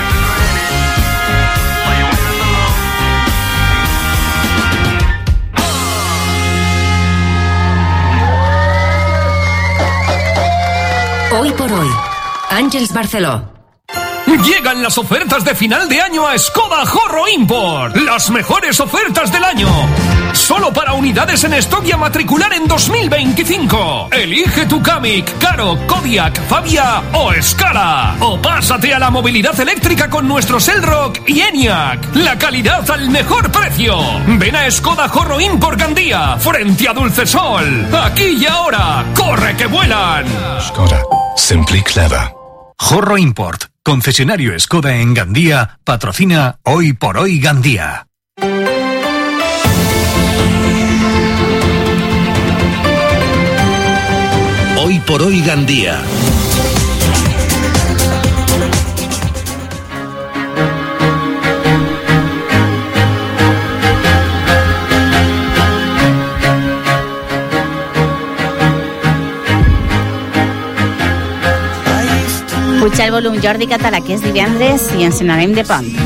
Hoy por hoy, Àngels Barceló. Llegan las ofertas de final de año a Skoda Horro Import. Las mejores ofertas del año. Solo para unidades en stock y a matricular en dos mil veinticinco. Elige tu Kamiq, Karo, Kodiaq, Fabia o Scala. O pásate a la movilidad eléctrica con nuestros Elrock y Enyaq. La calidad al mejor precio. Ven a Skoda Horro Import Gandía, frente a Dulcesol. Aquí y ahora. ¡Corre que vuelan! Skoda. Simply clever. Horro Import, concesionario Skoda en Gandía, patrocina Hoy por Hoy Gandía. Hoy por Hoy Gandía. Puja el volum, Jordi Català, que és divendres i ens n'anem de pont.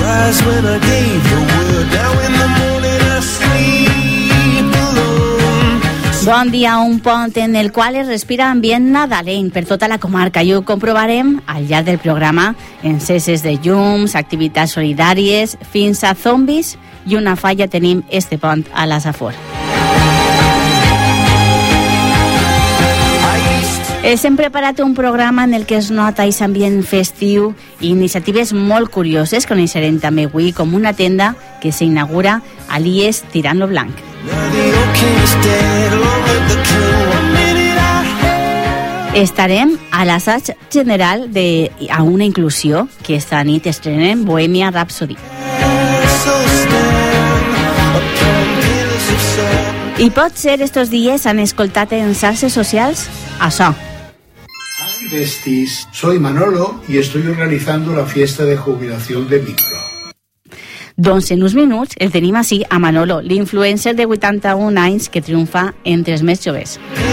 Bon dia, un pont en el qual es respira ambient nadalenc per tota la comarca i ho comprovarem al llarg del programa en cesses de llums, activitats solidàries, fins a zombis i una falla tenim este pont a la Safor. Es hem preparat un programa en el que es nota aquest ambient festiu i iniciatives molt curioses que coneixerem també avui, com una tenda que s'inaugura a l'I E S Tirant lo Blanc. Estarem a l'assaig general de A una inclusió, que esta nit estrenem Bohemia Rhapsody. I pot ser estos dies han escoltat en xarxes socials això. Bestis, soy Manolo y estoy organizando la fiesta de jubilación de Micro. Doncs en uns minuts el tenim així a Manolo, l'influencer de vuitanta-un anys que triomfa entre els més joves.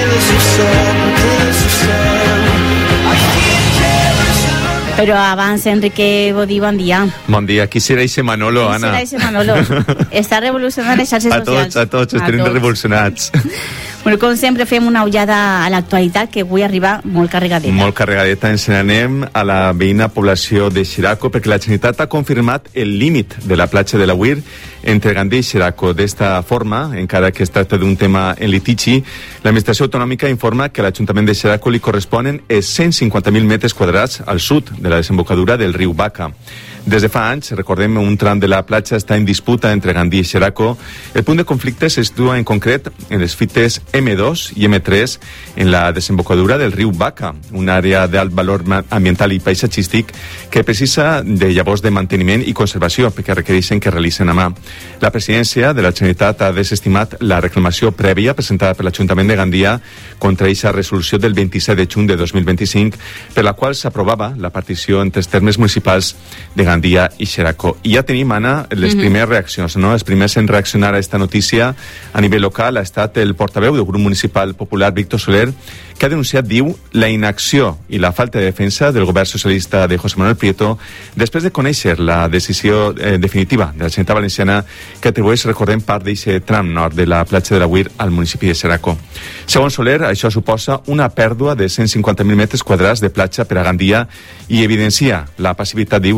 Però abans, Enrique Bodí, bon dia. Bon dia. Qui serà ese Manolo, Qui Anna? serà ese Manolo? Està revolucionant les xarxes A socials. tots, a tots, estem revolucionats. Bueno, com sempre, fem una ullada a l'actualitat, que avui arriba molt carregadeta. Molt carregadeta. Ens n'anem a la veïna població de Xeraco perquè la Generalitat ha confirmat el límit de la platja de la Uir entre Gandía i Xeraco. D'esta forma, encara que es tracta d'un tema en litigi, l'administració autonòmica informa que a l'Ajuntament de Xeraco li corresponen cent cinquanta mil metres quadrats al sud de la desembocadura del riu Baca. Des de fa anys, recordem, un tram de la platja està en disputa entre Gandía i Xeraco. El punt de conflicte se situa en concret en les fites eme dos i eme tres en la desembocadura del riu Baca, una àrea d'alt valor ambiental i paisatgístic que precisa de llavors de manteniment i conservació perquè requereixen que realicen a mà. La presidència de la Generalitat ha desestimat la reclamació prèvia presentada per l'Ajuntament de Gandía contra aquesta resolució del vint-i-set de juny de dos mil vint-i-cinc per la qual s'aprovava la partició entre els termes municipals de Gandía i Xeraco. I ja tenim, Anna, les Mhm. primeres reaccions, no? Els primers en reaccionar a esta notícia a nivell local ha estat el portaveu del grup municipal popular, Víctor Soler, que ha denunciat, diu, la inacció i la falta de defensa del govern socialista de José Manuel Prieto després de conèixer la decisió eh, definitiva de la Generalitat Valenciana que atribueix, recordem, part d'aquest tram nord de la platja de la Uir al municipi de Xeraco. Segons Soler, això suposa una pèrdua de cent cinquanta mil metres quadrats de platja per a Gandía i evidencia la passivitat, diu, de l'alcalde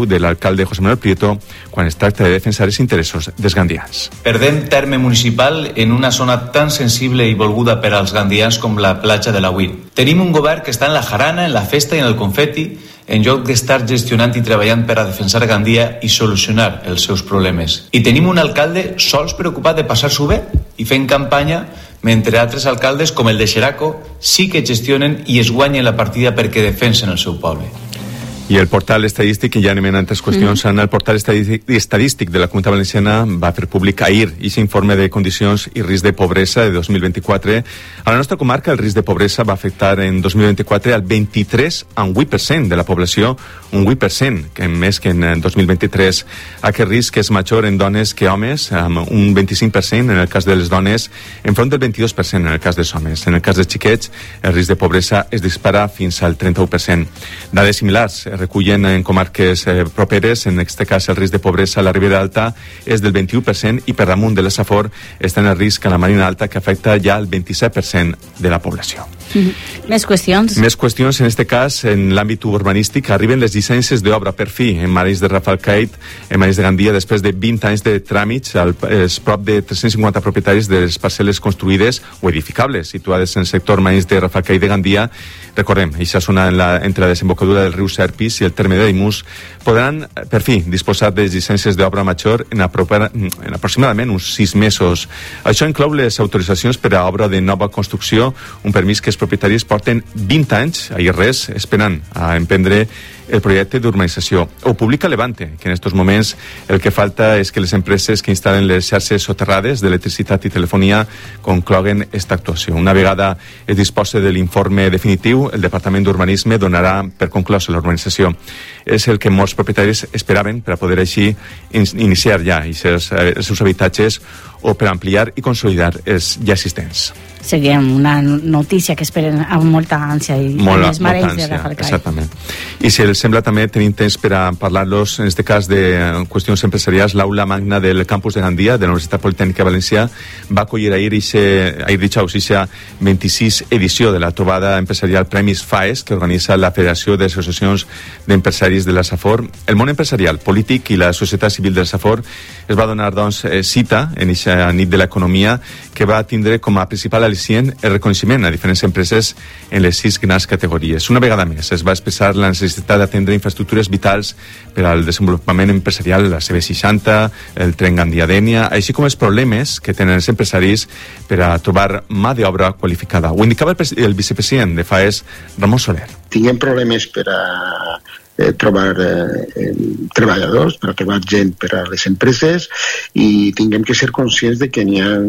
l'alcalde José Manuel Prieto quan es tracta de defensar els interessos dels gandians. Perdem terme municipal en una zona tan sensible i volguda per als gandians com la platja de la Uir. Tenim un govern que està en la jarana, en la festa i en el confeti, en lloc d'estar gestionant i treballant per a defensar Gandia i solucionar els seus problemes. I tenim un alcalde sols preocupat de passar-s'ho bé i fent campanya, mentre altres alcaldes, com el de Xeraco, sí que gestionen i es guanyen la partida perquè defensen el seu poble. I el portal estadístic, i ja anem en altres qüestions, mm. el portal estadístic, estadístic de la Comunitat Valenciana va fer públic ahir aquest informe de condicions i risc de pobresa de dos mil vint-i-quatre. A la nostra comarca el risc de pobresa va afectar en dos mil vint-i-quatre al vint-i-tres coma vuit per cent de la població, un vuit per cent que més que en dos mil vint-i-tres. Aquest risc és major en dones que homes, amb un vint-i-cinc per cent en el cas de les dones, enfront del vint-i-dos per cent en el cas dels homes. En el cas dels xiquets, el risc de pobresa es dispara fins al trenta-u per cent. Dades similars recullen en comarques eh, properes, en aquest cas el risc de pobresa a la Ribera Alta és del vint-i-u per cent i per damunt de la Safor està en el risc a la Marina Alta que afecta ja el vint-i-set per cent de la població. Mm-hmm. Més qüestions? Més qüestions, en aquest cas, en l'àmbit urbanístic, arriben les llicències d'obra per fi en Mares de Rafelcait, en Mares de Gandia, després de vint anys de tràmits, al, és prop de tres-cents cinquanta propietaris de les parcel·les construïdes o edificables, situades en el sector Mares de Rafelcait de Gandia. Recordem, això sona en la, entre la desembocadura del riu Serpis i el terme de Daimús, podran, per fi, disposar de llicències d'obra major en, apropar, en aproximadament uns sis mesos. Això inclou les autoritzacions per a obra de nova construcció, un permís que els propietaris porten vint anys, ahir res, esperant a emprendre el projecte d'urbanització. Ho publica Levante, que en aquests moments el que falta és que les empreses que instal·len les xarxes soterrades d'electricitat i telefonia concloguen aquesta actuació. Una vegada es disposa de l'informe definitiu, el Departament d'Urbanisme donarà per conclosa la urbanització. És el que molts propietaris esperaven per a poder així iniciar ja els seus habitatges o per ampliar i consolidar els ja existents. Seguim una notícia que esperen amb molta ànsia i Molt, més mares de Rafelcait. Exactament. I si els sembla també tenim temps per a parlar-los, en aquest cas de qüestions empresarials, l'aula magna del campus de Gandia, de la Universitat Politècnica de València, va acollir ahir, ixe, ahir dijous, ixa vint-i-sis edició de la trobada empresarial Premis FAES, que organitza la Federació d'Associacions d'Empresaris de la Safor. El món empresarial, polític i la societat civil de la Safor es va donar, doncs, cita en aquesta nit de l'economia, que va tindre com a principal al·licient el reconeixement a diferents empreses en les sis grans categories. Una vegada més es va expressar la necessitat d'atendre infraestructures vitals per al desenvolupament empresarial, la C B seixanta, el tren Gandia-Dénia, així com els problemes que tenen els empresaris per a trobar mà d'obra qualificada. Ho indicava el, el vicepresident de FAES, Ramon Soler. Tinguem problemes per a eh, trobar eh, treballadors, per a trobar gent per a les empreses i tinguem que ser conscients de que n'hi ha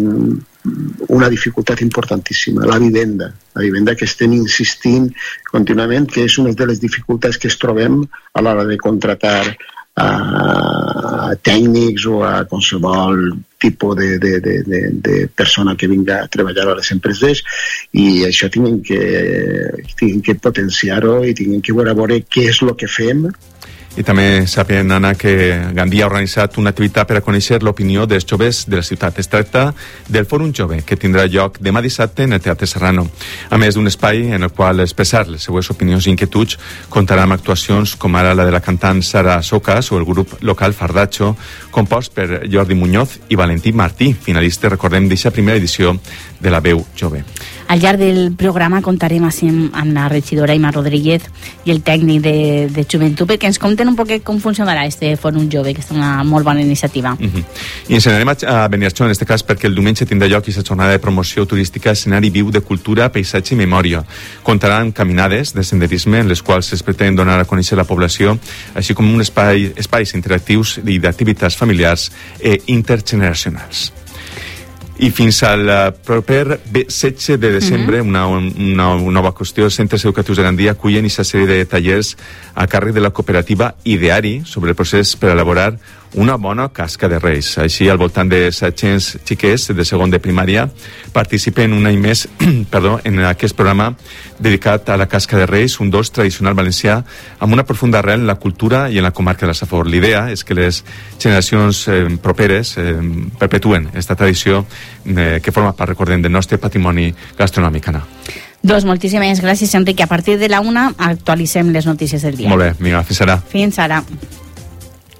una dificultat importantíssima, la vivenda. La vivenda que estem insistint contínuament que és una de les dificultats que es trobem a l'hora de contratar a tècnics o a qualsevol tipus de, de, de, de, de persona que vinga a treballar a les empreses, i això tinguem que, tinguem que potenciar-ho i tinguem que veure, veure què és el que fem. I també saben, Anna, que Gandia ha organitzat una activitat per a conèixer l'opinió dels joves de la ciutat. Es tracta del Fòrum Jove, que tindrà lloc demà dissabte en el Teatre Serrano. A més d'un espai en el qual expressar les seues opinions i inquietuds, comptarà amb actuacions com ara la de la cantant Sara Socas o el grup local Fardacho, compost per Jordi Muñoz i Valentí Martí, finalistes, recordem, d'aquesta primera edició de la Veu Jove. Al llarg del programa contarem amb, amb la regidora Ima Rodríguez i el tècnic de, de Joventut perquè ens conten un poc com funcionarà este Fòrum Jove, que és una molt bona iniciativa. Uh-huh. I ens anarem a, a Beniarjó, en aquest cas, perquè el diumenge tindrà lloc aquesta jornada de promoció turística, escenari viu de cultura, paisatge i memòria. Comptaran caminades de senderisme en les quals es pretén donar a conèixer la població, així com un espai, espais interactius i d'activitats familiars i intergeneracionals. I fins al proper setze de desembre, una, una, una nova qüestió, els centres educatius de Gandia acullen aquesta sèrie de tallers a càrrec de la cooperativa Ideari sobre el procés per elaborar una bona casca de reis. Així, al voltant de set-cents xiquets de segon de primària participen un any més perdó, en aquest programa dedicat a la casca de reis, un dos tradicional valencià amb una profunda arrel en la cultura i en la comarca de la Safor. L'idea és que les generacions eh, properes eh, perpetuen aquesta tradició eh, que forma part, recordem, del nostre patrimoni gastronòmic, Anna. Doncs moltíssimes gràcies, Enric. A partir de la una actualitzem les notícies del dia. Molt bé, vinga, fins ara. Fins ara.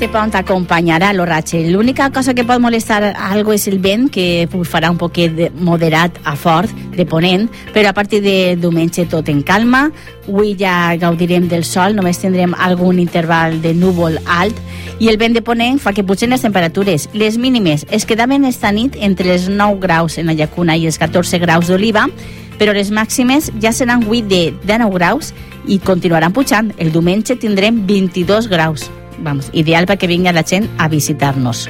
este pont acompanyarà l'oratge. L'única cosa que pot molestar algo és el vent, que farà un poquet de moderat a fort de ponent, però a partir de diumenge tot en calma. Avui ja gaudirem del sol, només tindrem algun interval de núvol alt, i el vent de ponent fa que pugen les temperatures. Les mínimes es quedaven esta nit entre els nou graus en la Llacuna i els catorze graus d'Oliva, però les màximes ja seran avui de dinou graus i continuaran pujant. El diumenge tindrem vint-i-dos graus. Vamos, ideal perquè vingui la gent a visitar-nos.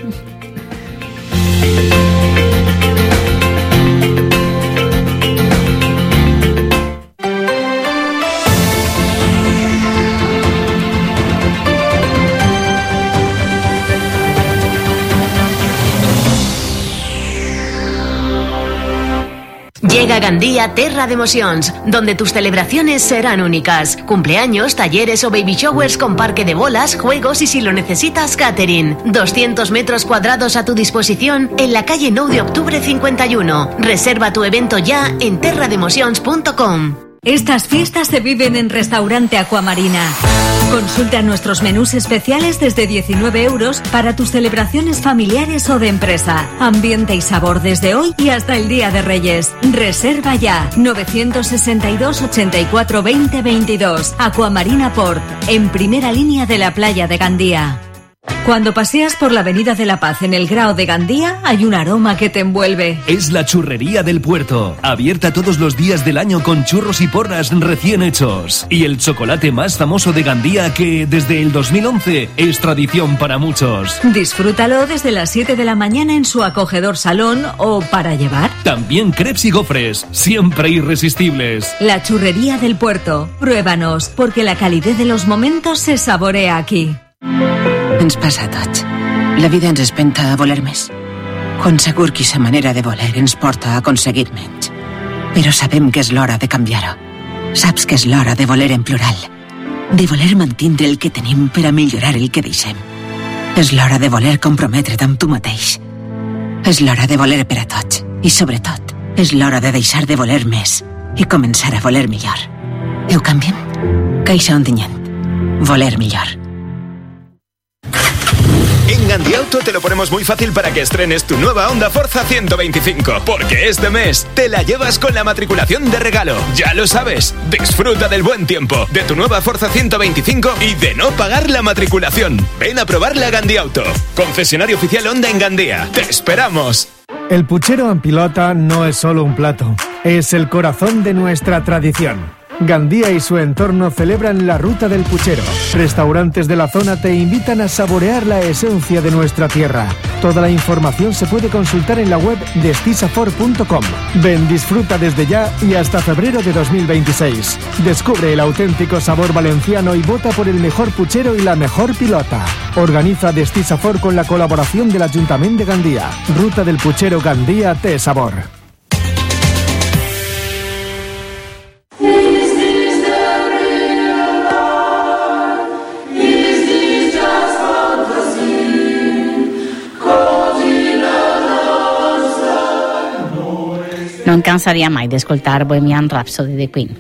Llega Gandía Terra de Emocions, donde tus celebraciones serán únicas. Cumpleaños, talleres o baby showers con parque de bolas, juegos y, si lo necesitas, catering. doscientos metros cuadrados a tu disposición en la calle nueve de octubre cincuenta y uno. Reserva tu evento ya en terra de emocions punto com. Estas fiestas se viven en Restaurante Aquamarina. Consulta nuestros menús especiales desde diecinueve euros para tus celebraciones familiares o de empresa. Ambiente y sabor desde hoy y hasta el Día de Reyes. Reserva ya. novecientos sesenta y dos, ochenta y cuatro, veinte, veintidós. Aquamarina Port, en primera línea de la playa de Gandía. Cuando paseas por la Avenida de la Paz en el Grao de Gandía, hay un aroma que te envuelve. Es la Churrería del Puerto, abierta todos los días del año con churros y porras recién hechos. Y el chocolate más famoso de Gandía, que desde el dos mil once es tradición para muchos. Disfrútalo desde las siete de la mañana en su acogedor salón o para llevar. También crepes y gofres, siempre irresistibles. La Churrería del Puerto. Pruébanos, porque la calidez de los momentos se saborea aquí. Ens passa a tots. La vida ens espenta a voler més. Quan segur que sa manera de voler ens porta a aconseguir menys. Però sabem que és l'hora de canviar-ho. Saps que és l'hora de voler en plural. De voler mantindre el que tenim per a millorar el que deixem. És l'hora de voler comprometre't amb tu mateix. És l'hora de voler per a tots. I sobretot, és l'hora de deixar de voler més i començar a voler millor. Ho canviem? Caixa Ontinyent. Voler millor. En Gandiauto te lo ponemos muy fácil para que estrenes tu nueva Honda Forza ciento veinticinco, porque este mes te la llevas con la matriculación de regalo. Ya lo sabes, disfruta del buen tiempo, de tu nueva Forza ciento veinticinco y de no pagar la matriculación. Ven a probarla a Gandiauto, concesionario oficial Honda en Gandía. ¡Te esperamos! El puchero en pilota no es solo un plato, es el corazón de nuestra tradición. Gandía y su entorno celebran la Ruta del Puchero. Restaurantes de la zona te invitan a saborear la esencia de nuestra tierra. Toda la información se puede consultar en la web de estisafor punto com. Ven, disfruta desde ya y hasta febrero de dos mil veintiséis. Descubre el auténtico sabor valenciano y vota por el mejor puchero y la mejor pilota. Organiza Destisafor con la colaboración del Ayuntamiento de Gandía. Ruta del Puchero Gandía Té Sabor. No em cansaria mai d'escoltar Bohemian Rhapsody de Queen.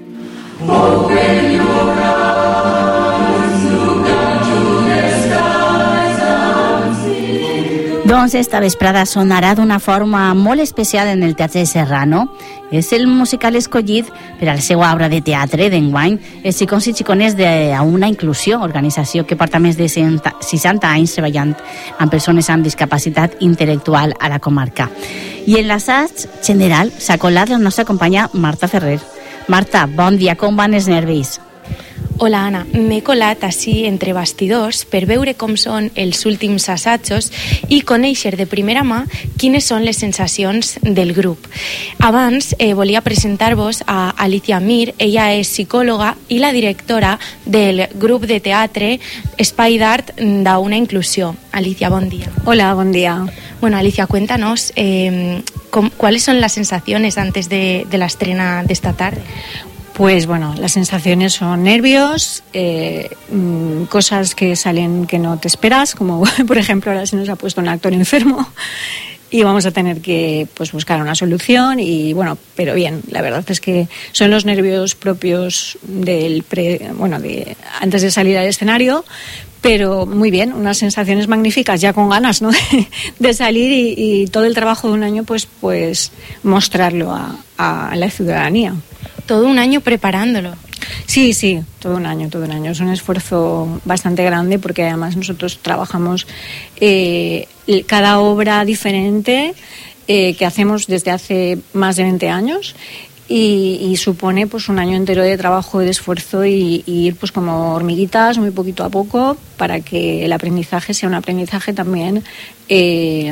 Doncs esta vesprada sonarà d'una forma molt especial en el Teatre Serrano. És el musical escollit per a la seva obra de teatre d'enguany, els xicons i xicones d'A Una Inclusió, organització que porta més de seixanta anys treballant amb persones amb discapacitat intel·lectual a la comarca. I en l'assaig general s'ha colat la nostra companya Marta Ferrer. Marta, bon dia, com van els nervis? Hola, Anna. M'he colat així entre bastidors per veure com són els últims assajos i conèixer de primera mà quines són les sensacions del grup. Abans eh, volia presentar-vos a Alicia Mir. Ella és psicòloga i la directora del grup de teatre Espai d'Art d'A Una Inclusió. Alicia, bon dia. Hola, bon dia. Bueno, Alicia, cuéntanos eh, com, cuáles son las sensaciones antes de, de la estrena de esta tarde. Pues bueno, las sensaciones son nervios, eh, cosas que salen que no te esperas, como por ejemplo ahora se nos ha puesto un actor enfermo y vamos a tener que pues buscar una solución y bueno, pero bien, la verdad es que son los nervios propios del pre, bueno, de antes de salir al escenario, pero muy bien, unas sensaciones magníficas, ya con ganas, ¿no? de salir y, y todo el trabajo de un año, pues, pues mostrarlo a, a la ciudadanía. Todo un año preparándolo. Sí, sí, todo un año, todo un año. Es un esfuerzo bastante grande porque además nosotros trabajamos eh, cada obra diferente eh, que hacemos desde hace más de veinte años. Y, y supone pues un año entero de trabajo y de esfuerzo y, y ir pues como hormiguitas muy poquito a poco para que el aprendizaje sea un aprendizaje también eh,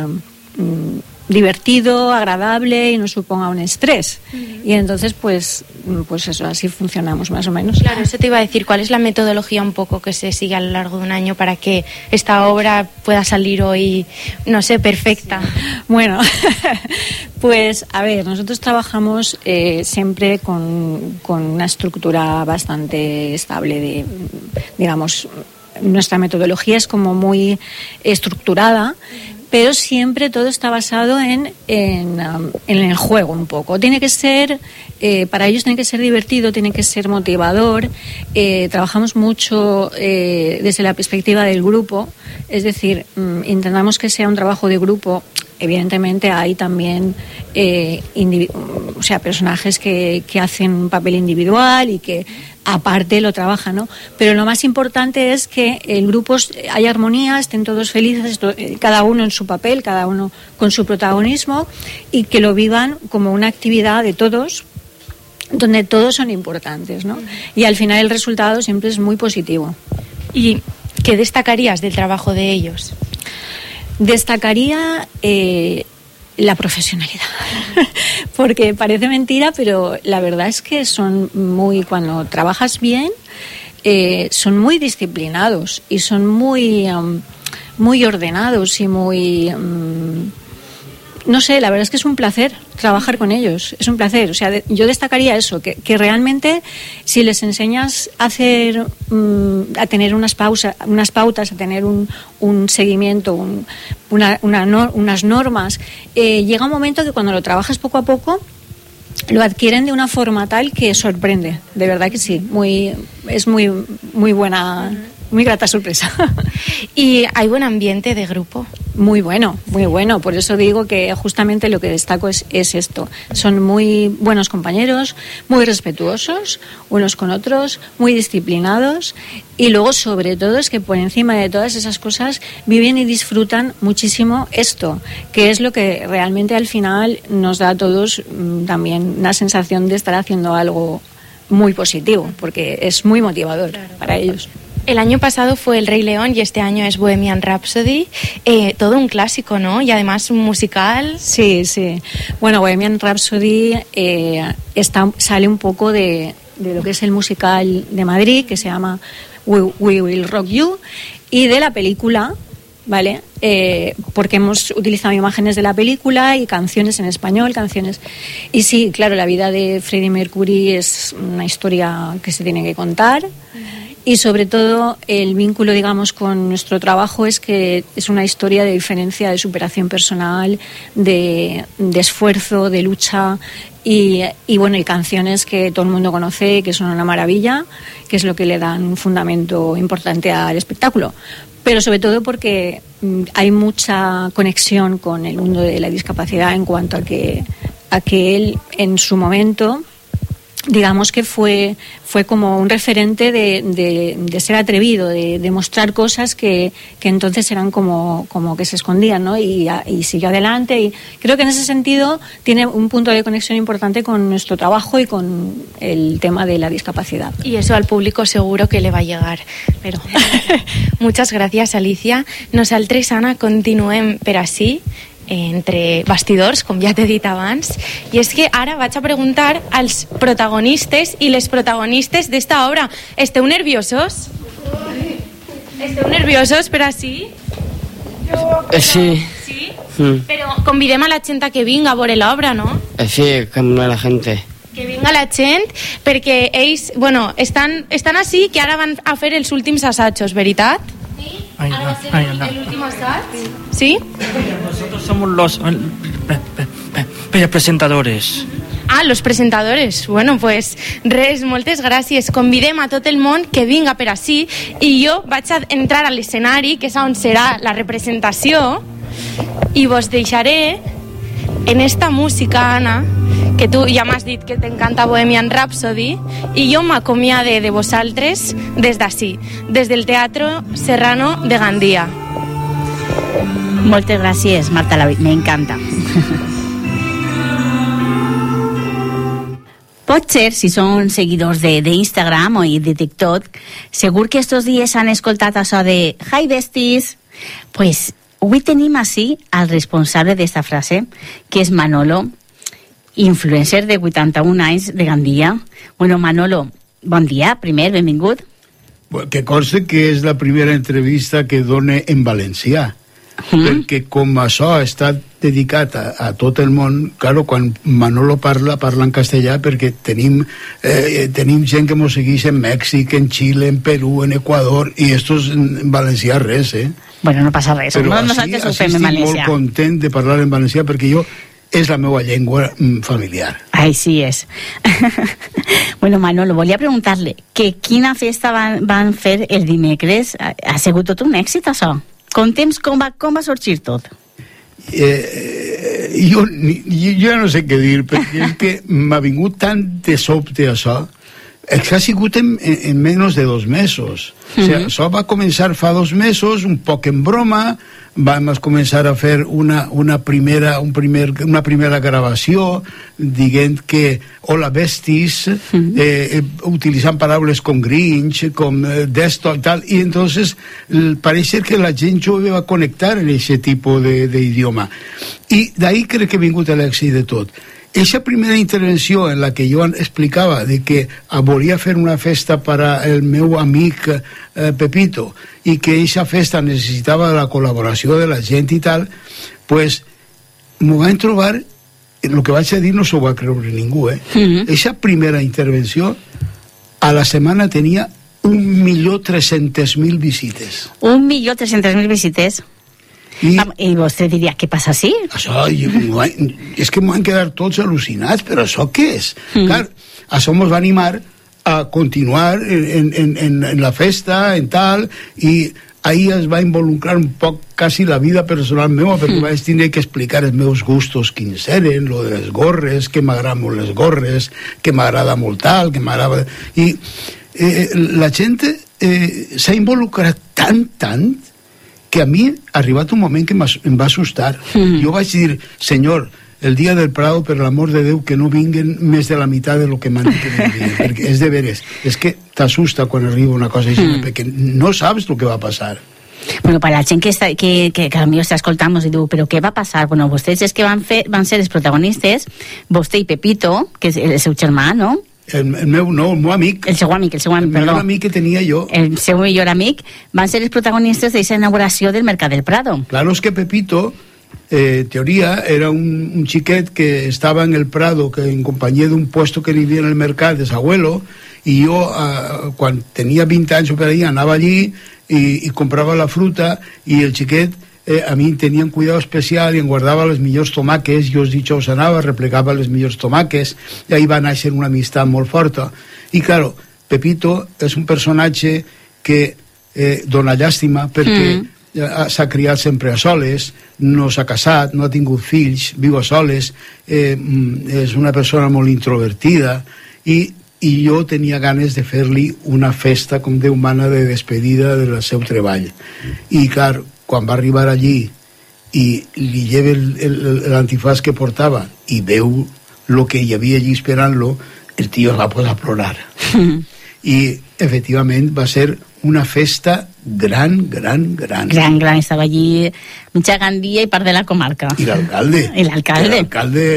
divertido, agradable y no suponga un estrés. Uh-huh. Y entonces pues pues eso, así funcionamos más o menos. Claro, eso te iba a decir, ¿cuál es la metodología un poco que se sigue a lo largo de un año para que esta obra pueda salir hoy, no sé, perfecta? Bueno, pues a ver, nosotros trabajamos eh, siempre con, con una estructura bastante estable de, digamos, nuestra metodología es como muy estructurada, pero siempre todo está basado en, en, um, en el juego un poco. Tiene que ser, eh, para ellos tiene que ser divertido, tiene que ser motivador. Eh, trabajamos mucho eh, desde la perspectiva del grupo, es decir, um, intentamos que sea un trabajo de grupo. Evidentemente hay también eh, individu- o sea, personajes que, que hacen un papel individual y que aparte lo trabajan, ¿no? Pero lo más importante es que el grupo haya armonía, estén todos felices, cada uno en su papel, cada uno con su protagonismo y que lo vivan como una actividad de todos, donde todos son importantes, ¿no? Y al final el resultado siempre es muy positivo. ¿Y qué destacarías del trabajo de ellos? Destacaría eh, la profesionalidad, porque parece mentira, pero la verdad es que son muy, cuando trabajas bien, eh, son muy disciplinados y son muy, um, muy ordenados y muy... Um, no sé, la verdad es que es un placer trabajar con ellos, es un placer. O sea, de, yo destacaría eso, que, que realmente si les enseñas a hacer, um, a tener unas pausas, unas pautas, a tener un, un seguimiento, un, una, una no, unas normas, eh, llega un momento que cuando lo trabajas poco a poco lo adquieren de una forma tal que sorprende, de verdad que sí, muy, es muy, muy buena. Muy grata sorpresa. ¿Y hay buen ambiente de grupo? Muy bueno, muy bueno. Por eso digo que justamente lo que destaco es, es esto. Son muy buenos compañeros, muy respetuosos unos con otros, muy disciplinados y luego sobre todo es que por encima de todas esas cosas viven y disfrutan muchísimo esto, que es lo que realmente al final nos da a todos mmm, también una sensación de estar haciendo algo muy positivo, porque es muy motivador claro, para ellos. El año pasado fue El Rey León y este año es Bohemian Rhapsody, eh, todo un clásico, ¿no? Y además un musical. Sí, sí. Bueno, Bohemian Rhapsody eh, está, sale un poco de, de lo que es el musical de Madrid, que se llama We, We Will Rock You, y de la película, ¿vale? Eh, porque hemos utilizado imágenes de la película y canciones en español, canciones... Y sí, claro, la vida de Freddie Mercury es una historia que se tiene que contar. Uh-huh. Y sobre todo el vínculo, digamos, con nuestro trabajo es que es una historia de diferencia, de superación personal, de, de esfuerzo, de lucha y, y bueno, y canciones que todo el mundo conoce, que son una maravilla, que es lo que le dan un fundamento importante al espectáculo. Pero sobre todo porque hay mucha conexión con el mundo de la discapacidad en cuanto a que, a que él en su momento... digamos que fue fue como un referente de, de, de ser atrevido, de, de mostrar cosas que, que entonces eran como, como que se escondían, ¿no? Y, y siguió adelante y creo que en ese sentido tiene un punto de conexión importante con nuestro trabajo y con el tema de la discapacidad. Y eso al público seguro que le va a llegar. Pero muchas gracias, Alicia. Nosaltres, Anna, continuem per ací. Entre bastidors, com ja t'he dit abans, i és que ara vaig a preguntar als protagonistes i les protagonistes d'esta obra. Esteu nerviosos? Esteu nerviosos per així? Sí. Sí? Mm. Però convidem a la gent a que vinga a veure l'obra, no? Sí, que venga la gente. Que vinga la gent, perquè ells, bueno, estan, estan així que ara van a fer els últims assajos, veritat? Ay, Ahora va a ser ay, el, ay, el último assaig. ¿Sí? Nosotros somos los eh, pe, pe, pe, pe, presentadores. Ah, los presentadores. Bueno, pues res, moltes gràcies. Convidem a tot el món que vinga per ací i jo vaig a entrar a l'escenari, que és on serà la representació, i vos deixaré en esta música, Anna, que tu ja m'has dit que t'encanta Bohemian Rhapsody, i jo m'acomiade de vosaltres des d'ací, des del Teatro Serrano de Gandia. Moltes gràcies, Marta Lavi, m'encanta. Potser, si són seguidors d'Instagram o de TikTok, segur que estos dies han escoltat això de Hi Besties. Pues avui tenim així al responsable d'esta frase, que és Manolo, influencer de vuitanta-un anys de Gandia. Bueno, Manolo, bon dia, primer, benvingut. Que conste que és la primera entrevista que done en valencià. Mm. Perquè com això està dedicat a, a tot el món, claro, quan Manolo parla, parla en castellà, perquè tenim, eh, tenim gent que mos segueix en Mèxic, en Xile, en Perú, en Equador, i estos en valencià res, eh? Bueno, no passa res, però no, així, nosaltres ho així fem en valencià. Estic molt content de parlar en valencià, perquè jo és la meva llengua familiar. Ai, sí és. Bueno, Manolo, volia preguntar-li que quina festa van, van fer el dimecres. Ha, ha sigut tot un èxit, això? Conta'ns com va, com va sorgir tot. Eh, jo, jo ja no sé què dir, perquè és que m'ha vingut tant de sobte això. Ha sigut en, en menys de dos mesos. Mm-hmm. O sigui, això va començar fa dos mesos, un poc en broma, vam començar a fer una, una, primera, un primer, una primera gravació dient que hola besties, mm-hmm. eh, utilitzant paraules com Grinch, com eh, d'esto i tal, i entonces pareix que la gent jove va connectar en aquest tipus d'idioma. I d'ahí crec que ha vingut l'èxit de tot. Esa primera intervenció en la que jo explicava de que volia fer una festa per al meu amic eh, Pepito i que esa festa necessitava la col·laboració de la gent i tal, pues m'ho van trobar, el que vaig a dir no s'ho va creure ningú, eh? Mm-hmm. Esa primera intervenció a la setmana tenia un milió tres-centes mil visites. Un milió tres-centes mil visites. I, I vostè diria, què passa així? Això, jo, és que m'han quedat tots al·lucinats, però això què és? Mm. Clar, això ens va animar a continuar en, en, en, en la festa, en tal, i ahí es va involucrar un poc quasi la vida personal meva, perquè mm. vaig tenir que explicar els meus gustos quins eren, lo de les gorres, que m'agraden molt les gorres, que m'agrada molt tal, que m'agrada... I eh, la gent eh, s'ha involucrat tant, tant, que a mi ha arribat un moment que em va assustar. Mm. Jo vaig dir, senyor, el dia del Prado, per l'amor de Déu, que no vinguen més de la meitat de lo que m'han dit que vinguin, perquè és de veres, és que t'assusta quan arriba una cosa així, mm. perquè no saps el que va passar. Bueno, per la gent que, està, que, que, que a mi està escoltant i diu, però què va passar? Bueno, vostès és que van, fer, van ser els protagonistes, vostè i Pepito, que és el seu germà, no? El, el meu, no, el meu amic. El seu amic, el seu amic, el perdó. El amic que tenia jo. El seu millor amic van ser els protagonistes d'aquesta inauguració del Mercat del Prado. Claro, és que Pepito, eh, teoria, era un, un xiquet que estava en el Prado, que en companyia d'un puesto que hi havia en el mercat de su abuelo, i jo, eh, quan tenia vint anys o per ahí, anava allí i, i comprava la fruta, i el xiquet Eh, a mi tenia un cuidado especial i em guardava les millors tomàques, jo els dijous anava, replegava les millors tomàques, i ahí va néixer una amistat molt forta. I claro, Pepito és un personatge que eh, dona llàstima perquè mm. s'ha criat sempre a soles, no s'ha casat, no ha tingut fills, viu a soles, eh, és una persona molt introvertida, i i jo tenia ganes de fer-li una festa com Déu mana de despedida del seu treball. I clar, quan va arribar allí i li lleva l'antifàs que portava i veu el que hi havia allí esperant-lo, el tio es va posar a plorar. Mm. I efectivament va ser una festa gran, gran, gran. Gran, gran, estava allí mitja Gandia i part de la comarca. I l'alcalde. I l'alcalde. L'alcalde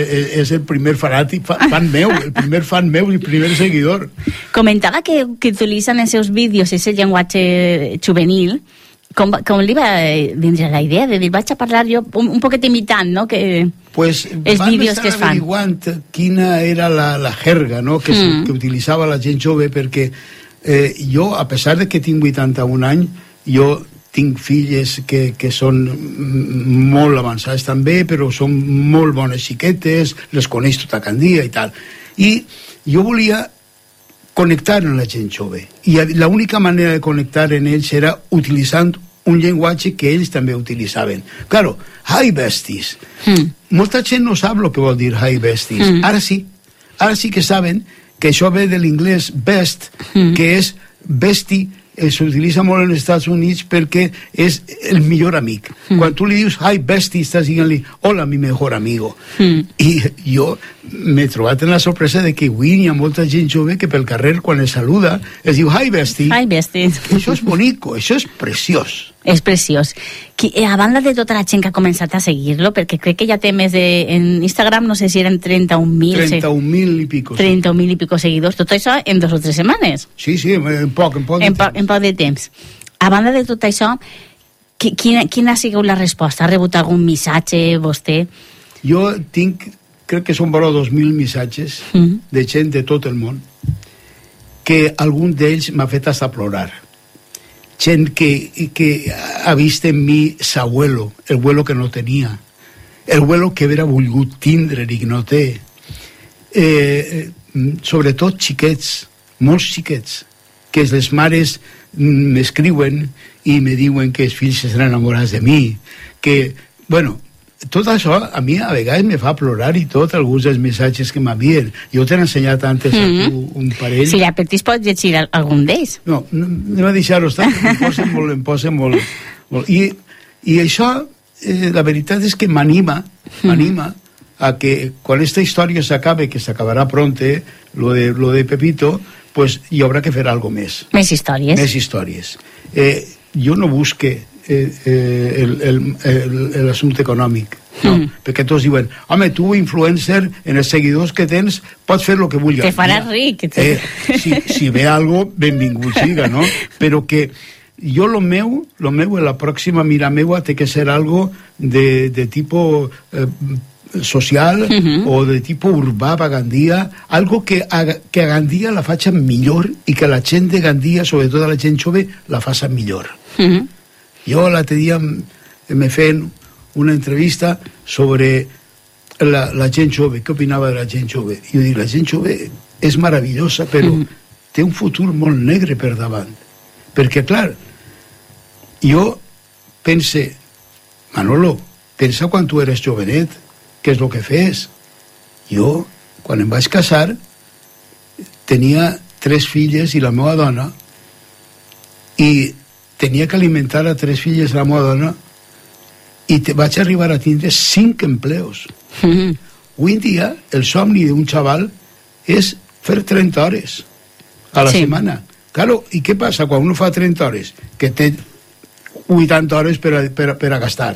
és el primer fanàtic, fan meu, el primer fan meu i el primer seguidor. Comentava que, que utilitzen en seus vídeos ese llenguatge juvenil. Com, com li va vindre la idea de dir, vaig a parlar jo un, un poquet imitant, no? Que pues els vídeos que es fan. Averiguant quina era la, la jerga, no? Que, mm. que utilitzava la gent jove, perquè eh, jo, a pesar de que tinc vuitanta-un anys, jo tinc filles que, que són molt avançades també, però són molt bones xiquetes, les coneix tota Gandia i tal. I jo volia connectar amb la gent jove. I l'única manera de connectar amb ells era utilitzant un llenguatge que ells també utilitzaven. Claro, hi besties. Mm. Molta gent no sap el que vol dir hi besties. Mm. Ara sí. Ara sí que saben que això ve de l'inglès best, mm. que és bestie, s'utilitza molt als Estats Units perquè és el millor amic. Mm. Quan tu li dius hi bestie, estàs dient-li hola mi mejor amigo. Mm. I jo m'he trobat en la sorpresa de que avui hi ha molta gent jove que pel carrer quan es saluda es diu hi bestie. Hi bestie. Això és bonico, això és preciós. És preciós. Qui, a banda de tota la gent que ha començat a seguir-lo, perquè crec que ja té més de... En Instagram no sé si eren trenta-un mil... trenta-un mil i pico. trenta-un mil i pico seguidors. Tot això en dos o tres setmanes. Sí, sí, en poc, en poc de en po, temps. En poc de temps. A banda de tot això, quina, quina ha sigut la resposta? Ha rebut algun missatge, vostè? Jo tinc, crec que són vora dos mil missatges mm. de gent de tot el món, que algun d'ells m'ha fet hasta plorar. Gent que, que ha vist en mi s'abuelo, el abuelo que no tenia, el abuelo que haguera volgut tindre i que no té. Eh, sobretot xiquets, molts xiquets, que les mares m'escriuen i me diuen que els fills estan enamorats de mi, que, bueno, tot això a mi a vegades me fa plorar i tot, alguns dels missatges que m'havien. Jo t'he ensenyat antes mm-hmm. a tu un parell. Si l'apetís pot llegir algun d'ells. No, anem a deixar-ho estar, em posen molt, em posen molt, molt. I, i això, eh, la veritat és que m'anima, m'anima a que quan esta història s'acabe, que s'acabarà pronte, lo de, lo de Pepito, pues hi haurà que fer algo més. Més històries. Més històries. Eh, jo no busque Eh, eh, el, el, el, el assumpte econòmic, no? Mm. Perquè tots diuen, home, tu influencer en els seguidors que tens pots fer el que vulguis, te faràs ric, eh, si, si ve algo benvingut siga, no? Però que jo lo meu, lo meu la pròxima mira meua té que ser algo de, de tipo eh, social uh-huh. o de tipo urbà a Gandia, algo que a, que a Gandia la faci millor i que la gent de Gandia, sobretot la gent jove, la faci millor. Uh-huh. Jo l'altre dia me feien una entrevista sobre la, la gent jove, què opinava de la gent jove. I jo dic, la gent jove és meravellosa, però mm. té un futur molt negre per davant. Perquè, clar, jo pense, Manolo, pensa quan tu eres jovenet, què és el que fes? Jo, quan em vaig casar, tenia tres filles i la meva dona, i tenia que alimentar a tres filles de la meva dona i te, vaig arribar a tindre cinc empleos. Mm-hmm. Avui en dia, el somni d'un xaval és fer trenta hores a la sí. setmana. Claro, i què passa quan uno fa trenta hores? Que té vuitanta hores per a, per a, per a gastar.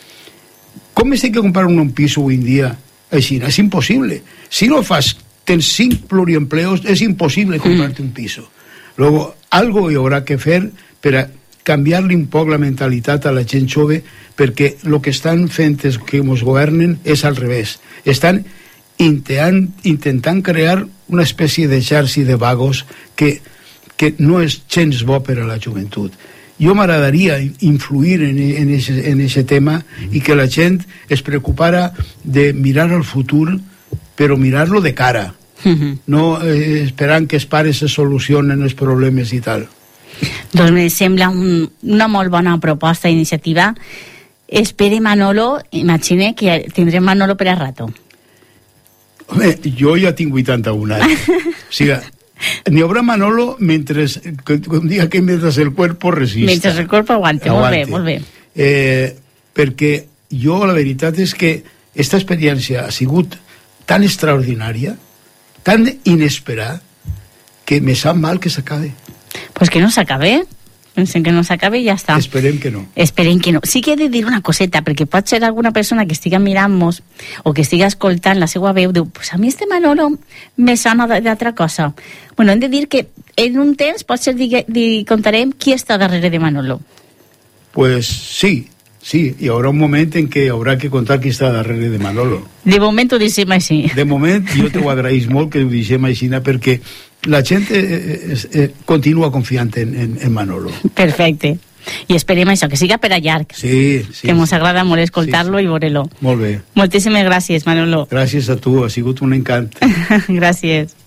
Com es té que comprar un pis avui en dia així? És impossible. Si no fas, tens cinc pluriempleos, és impossible comprar-te mm. un piso. Luego, algo hi haurà que fer per a canviar-li un poc la mentalitat a la gent jove, perquè el que estan fent els que ens governen és al revés. Estan intentant, intentant crear una espècie de xarxa de vagos que, que no és gens bo per a la joventut. Jo m'agradaria influir en, en, ese, en ese tema i que la gent es preocupara de mirar al futur, però mirar-lo de cara, uh-huh. no eh, esperant que els pares se solucionen els problemes i tal. Doncs me sembla un, una molt bona proposta d'iniciativa. Espere Manolo, imagine que tindrem Manolo per a rato. Home, jo ja tinc vuitanta-un anys. O sigui, n'hi haurà Manolo mentre, un dia que mentre el cuerpo resista. Mentre el cuerpo aguante, aguante. Molt bé, molt bé. Eh, perquè jo la veritat és que esta experiència ha sigut tan extraordinària, tan inesperada, que me sap mal que s'acabe. Pues que no s'acabe, pensem que no s'acabe i ja està. Esperem que no. Esperem que no. Sí que he de dir una coseta, perquè pot ser alguna persona que estiga mirant-nos o que estiga escoltant la seva veu, diu, pues a mi este Manolo me sona d'altra cosa. Bueno, hem de dir que en un temps pot ser que contarem qui està darrere de Manolo. Pues sí, sí, hi haurà un moment en què haurà que contar qui està darrere de Manolo. De moment ho deixem així. De moment jo t'ho agraïs molt que ho deixem així, perquè la gent eh, eh, continua confiant en, en, en Manolo. Perfecte. I esperem això, que siga per a llarg. Sí, sí. Que mos agrada molt escoltar-lo sí, sí. i veure-lo. Molt bé. Moltíssimes gràcies, Manolo. Gràcies a tu, ha sigut un encant. Gràcies.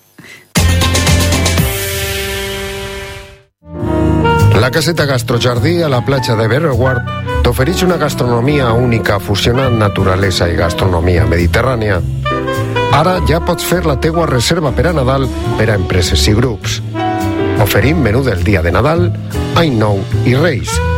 La caseta Gastrojardí a la platja de Berreward t'ofereix una gastronomia única fusionant naturalesa i gastronomia mediterrània. Ara ja pots fer la teua reserva per a Nadal per a empreses i grups. Oferim menú del dia de Nadal, Any Nou i Reis,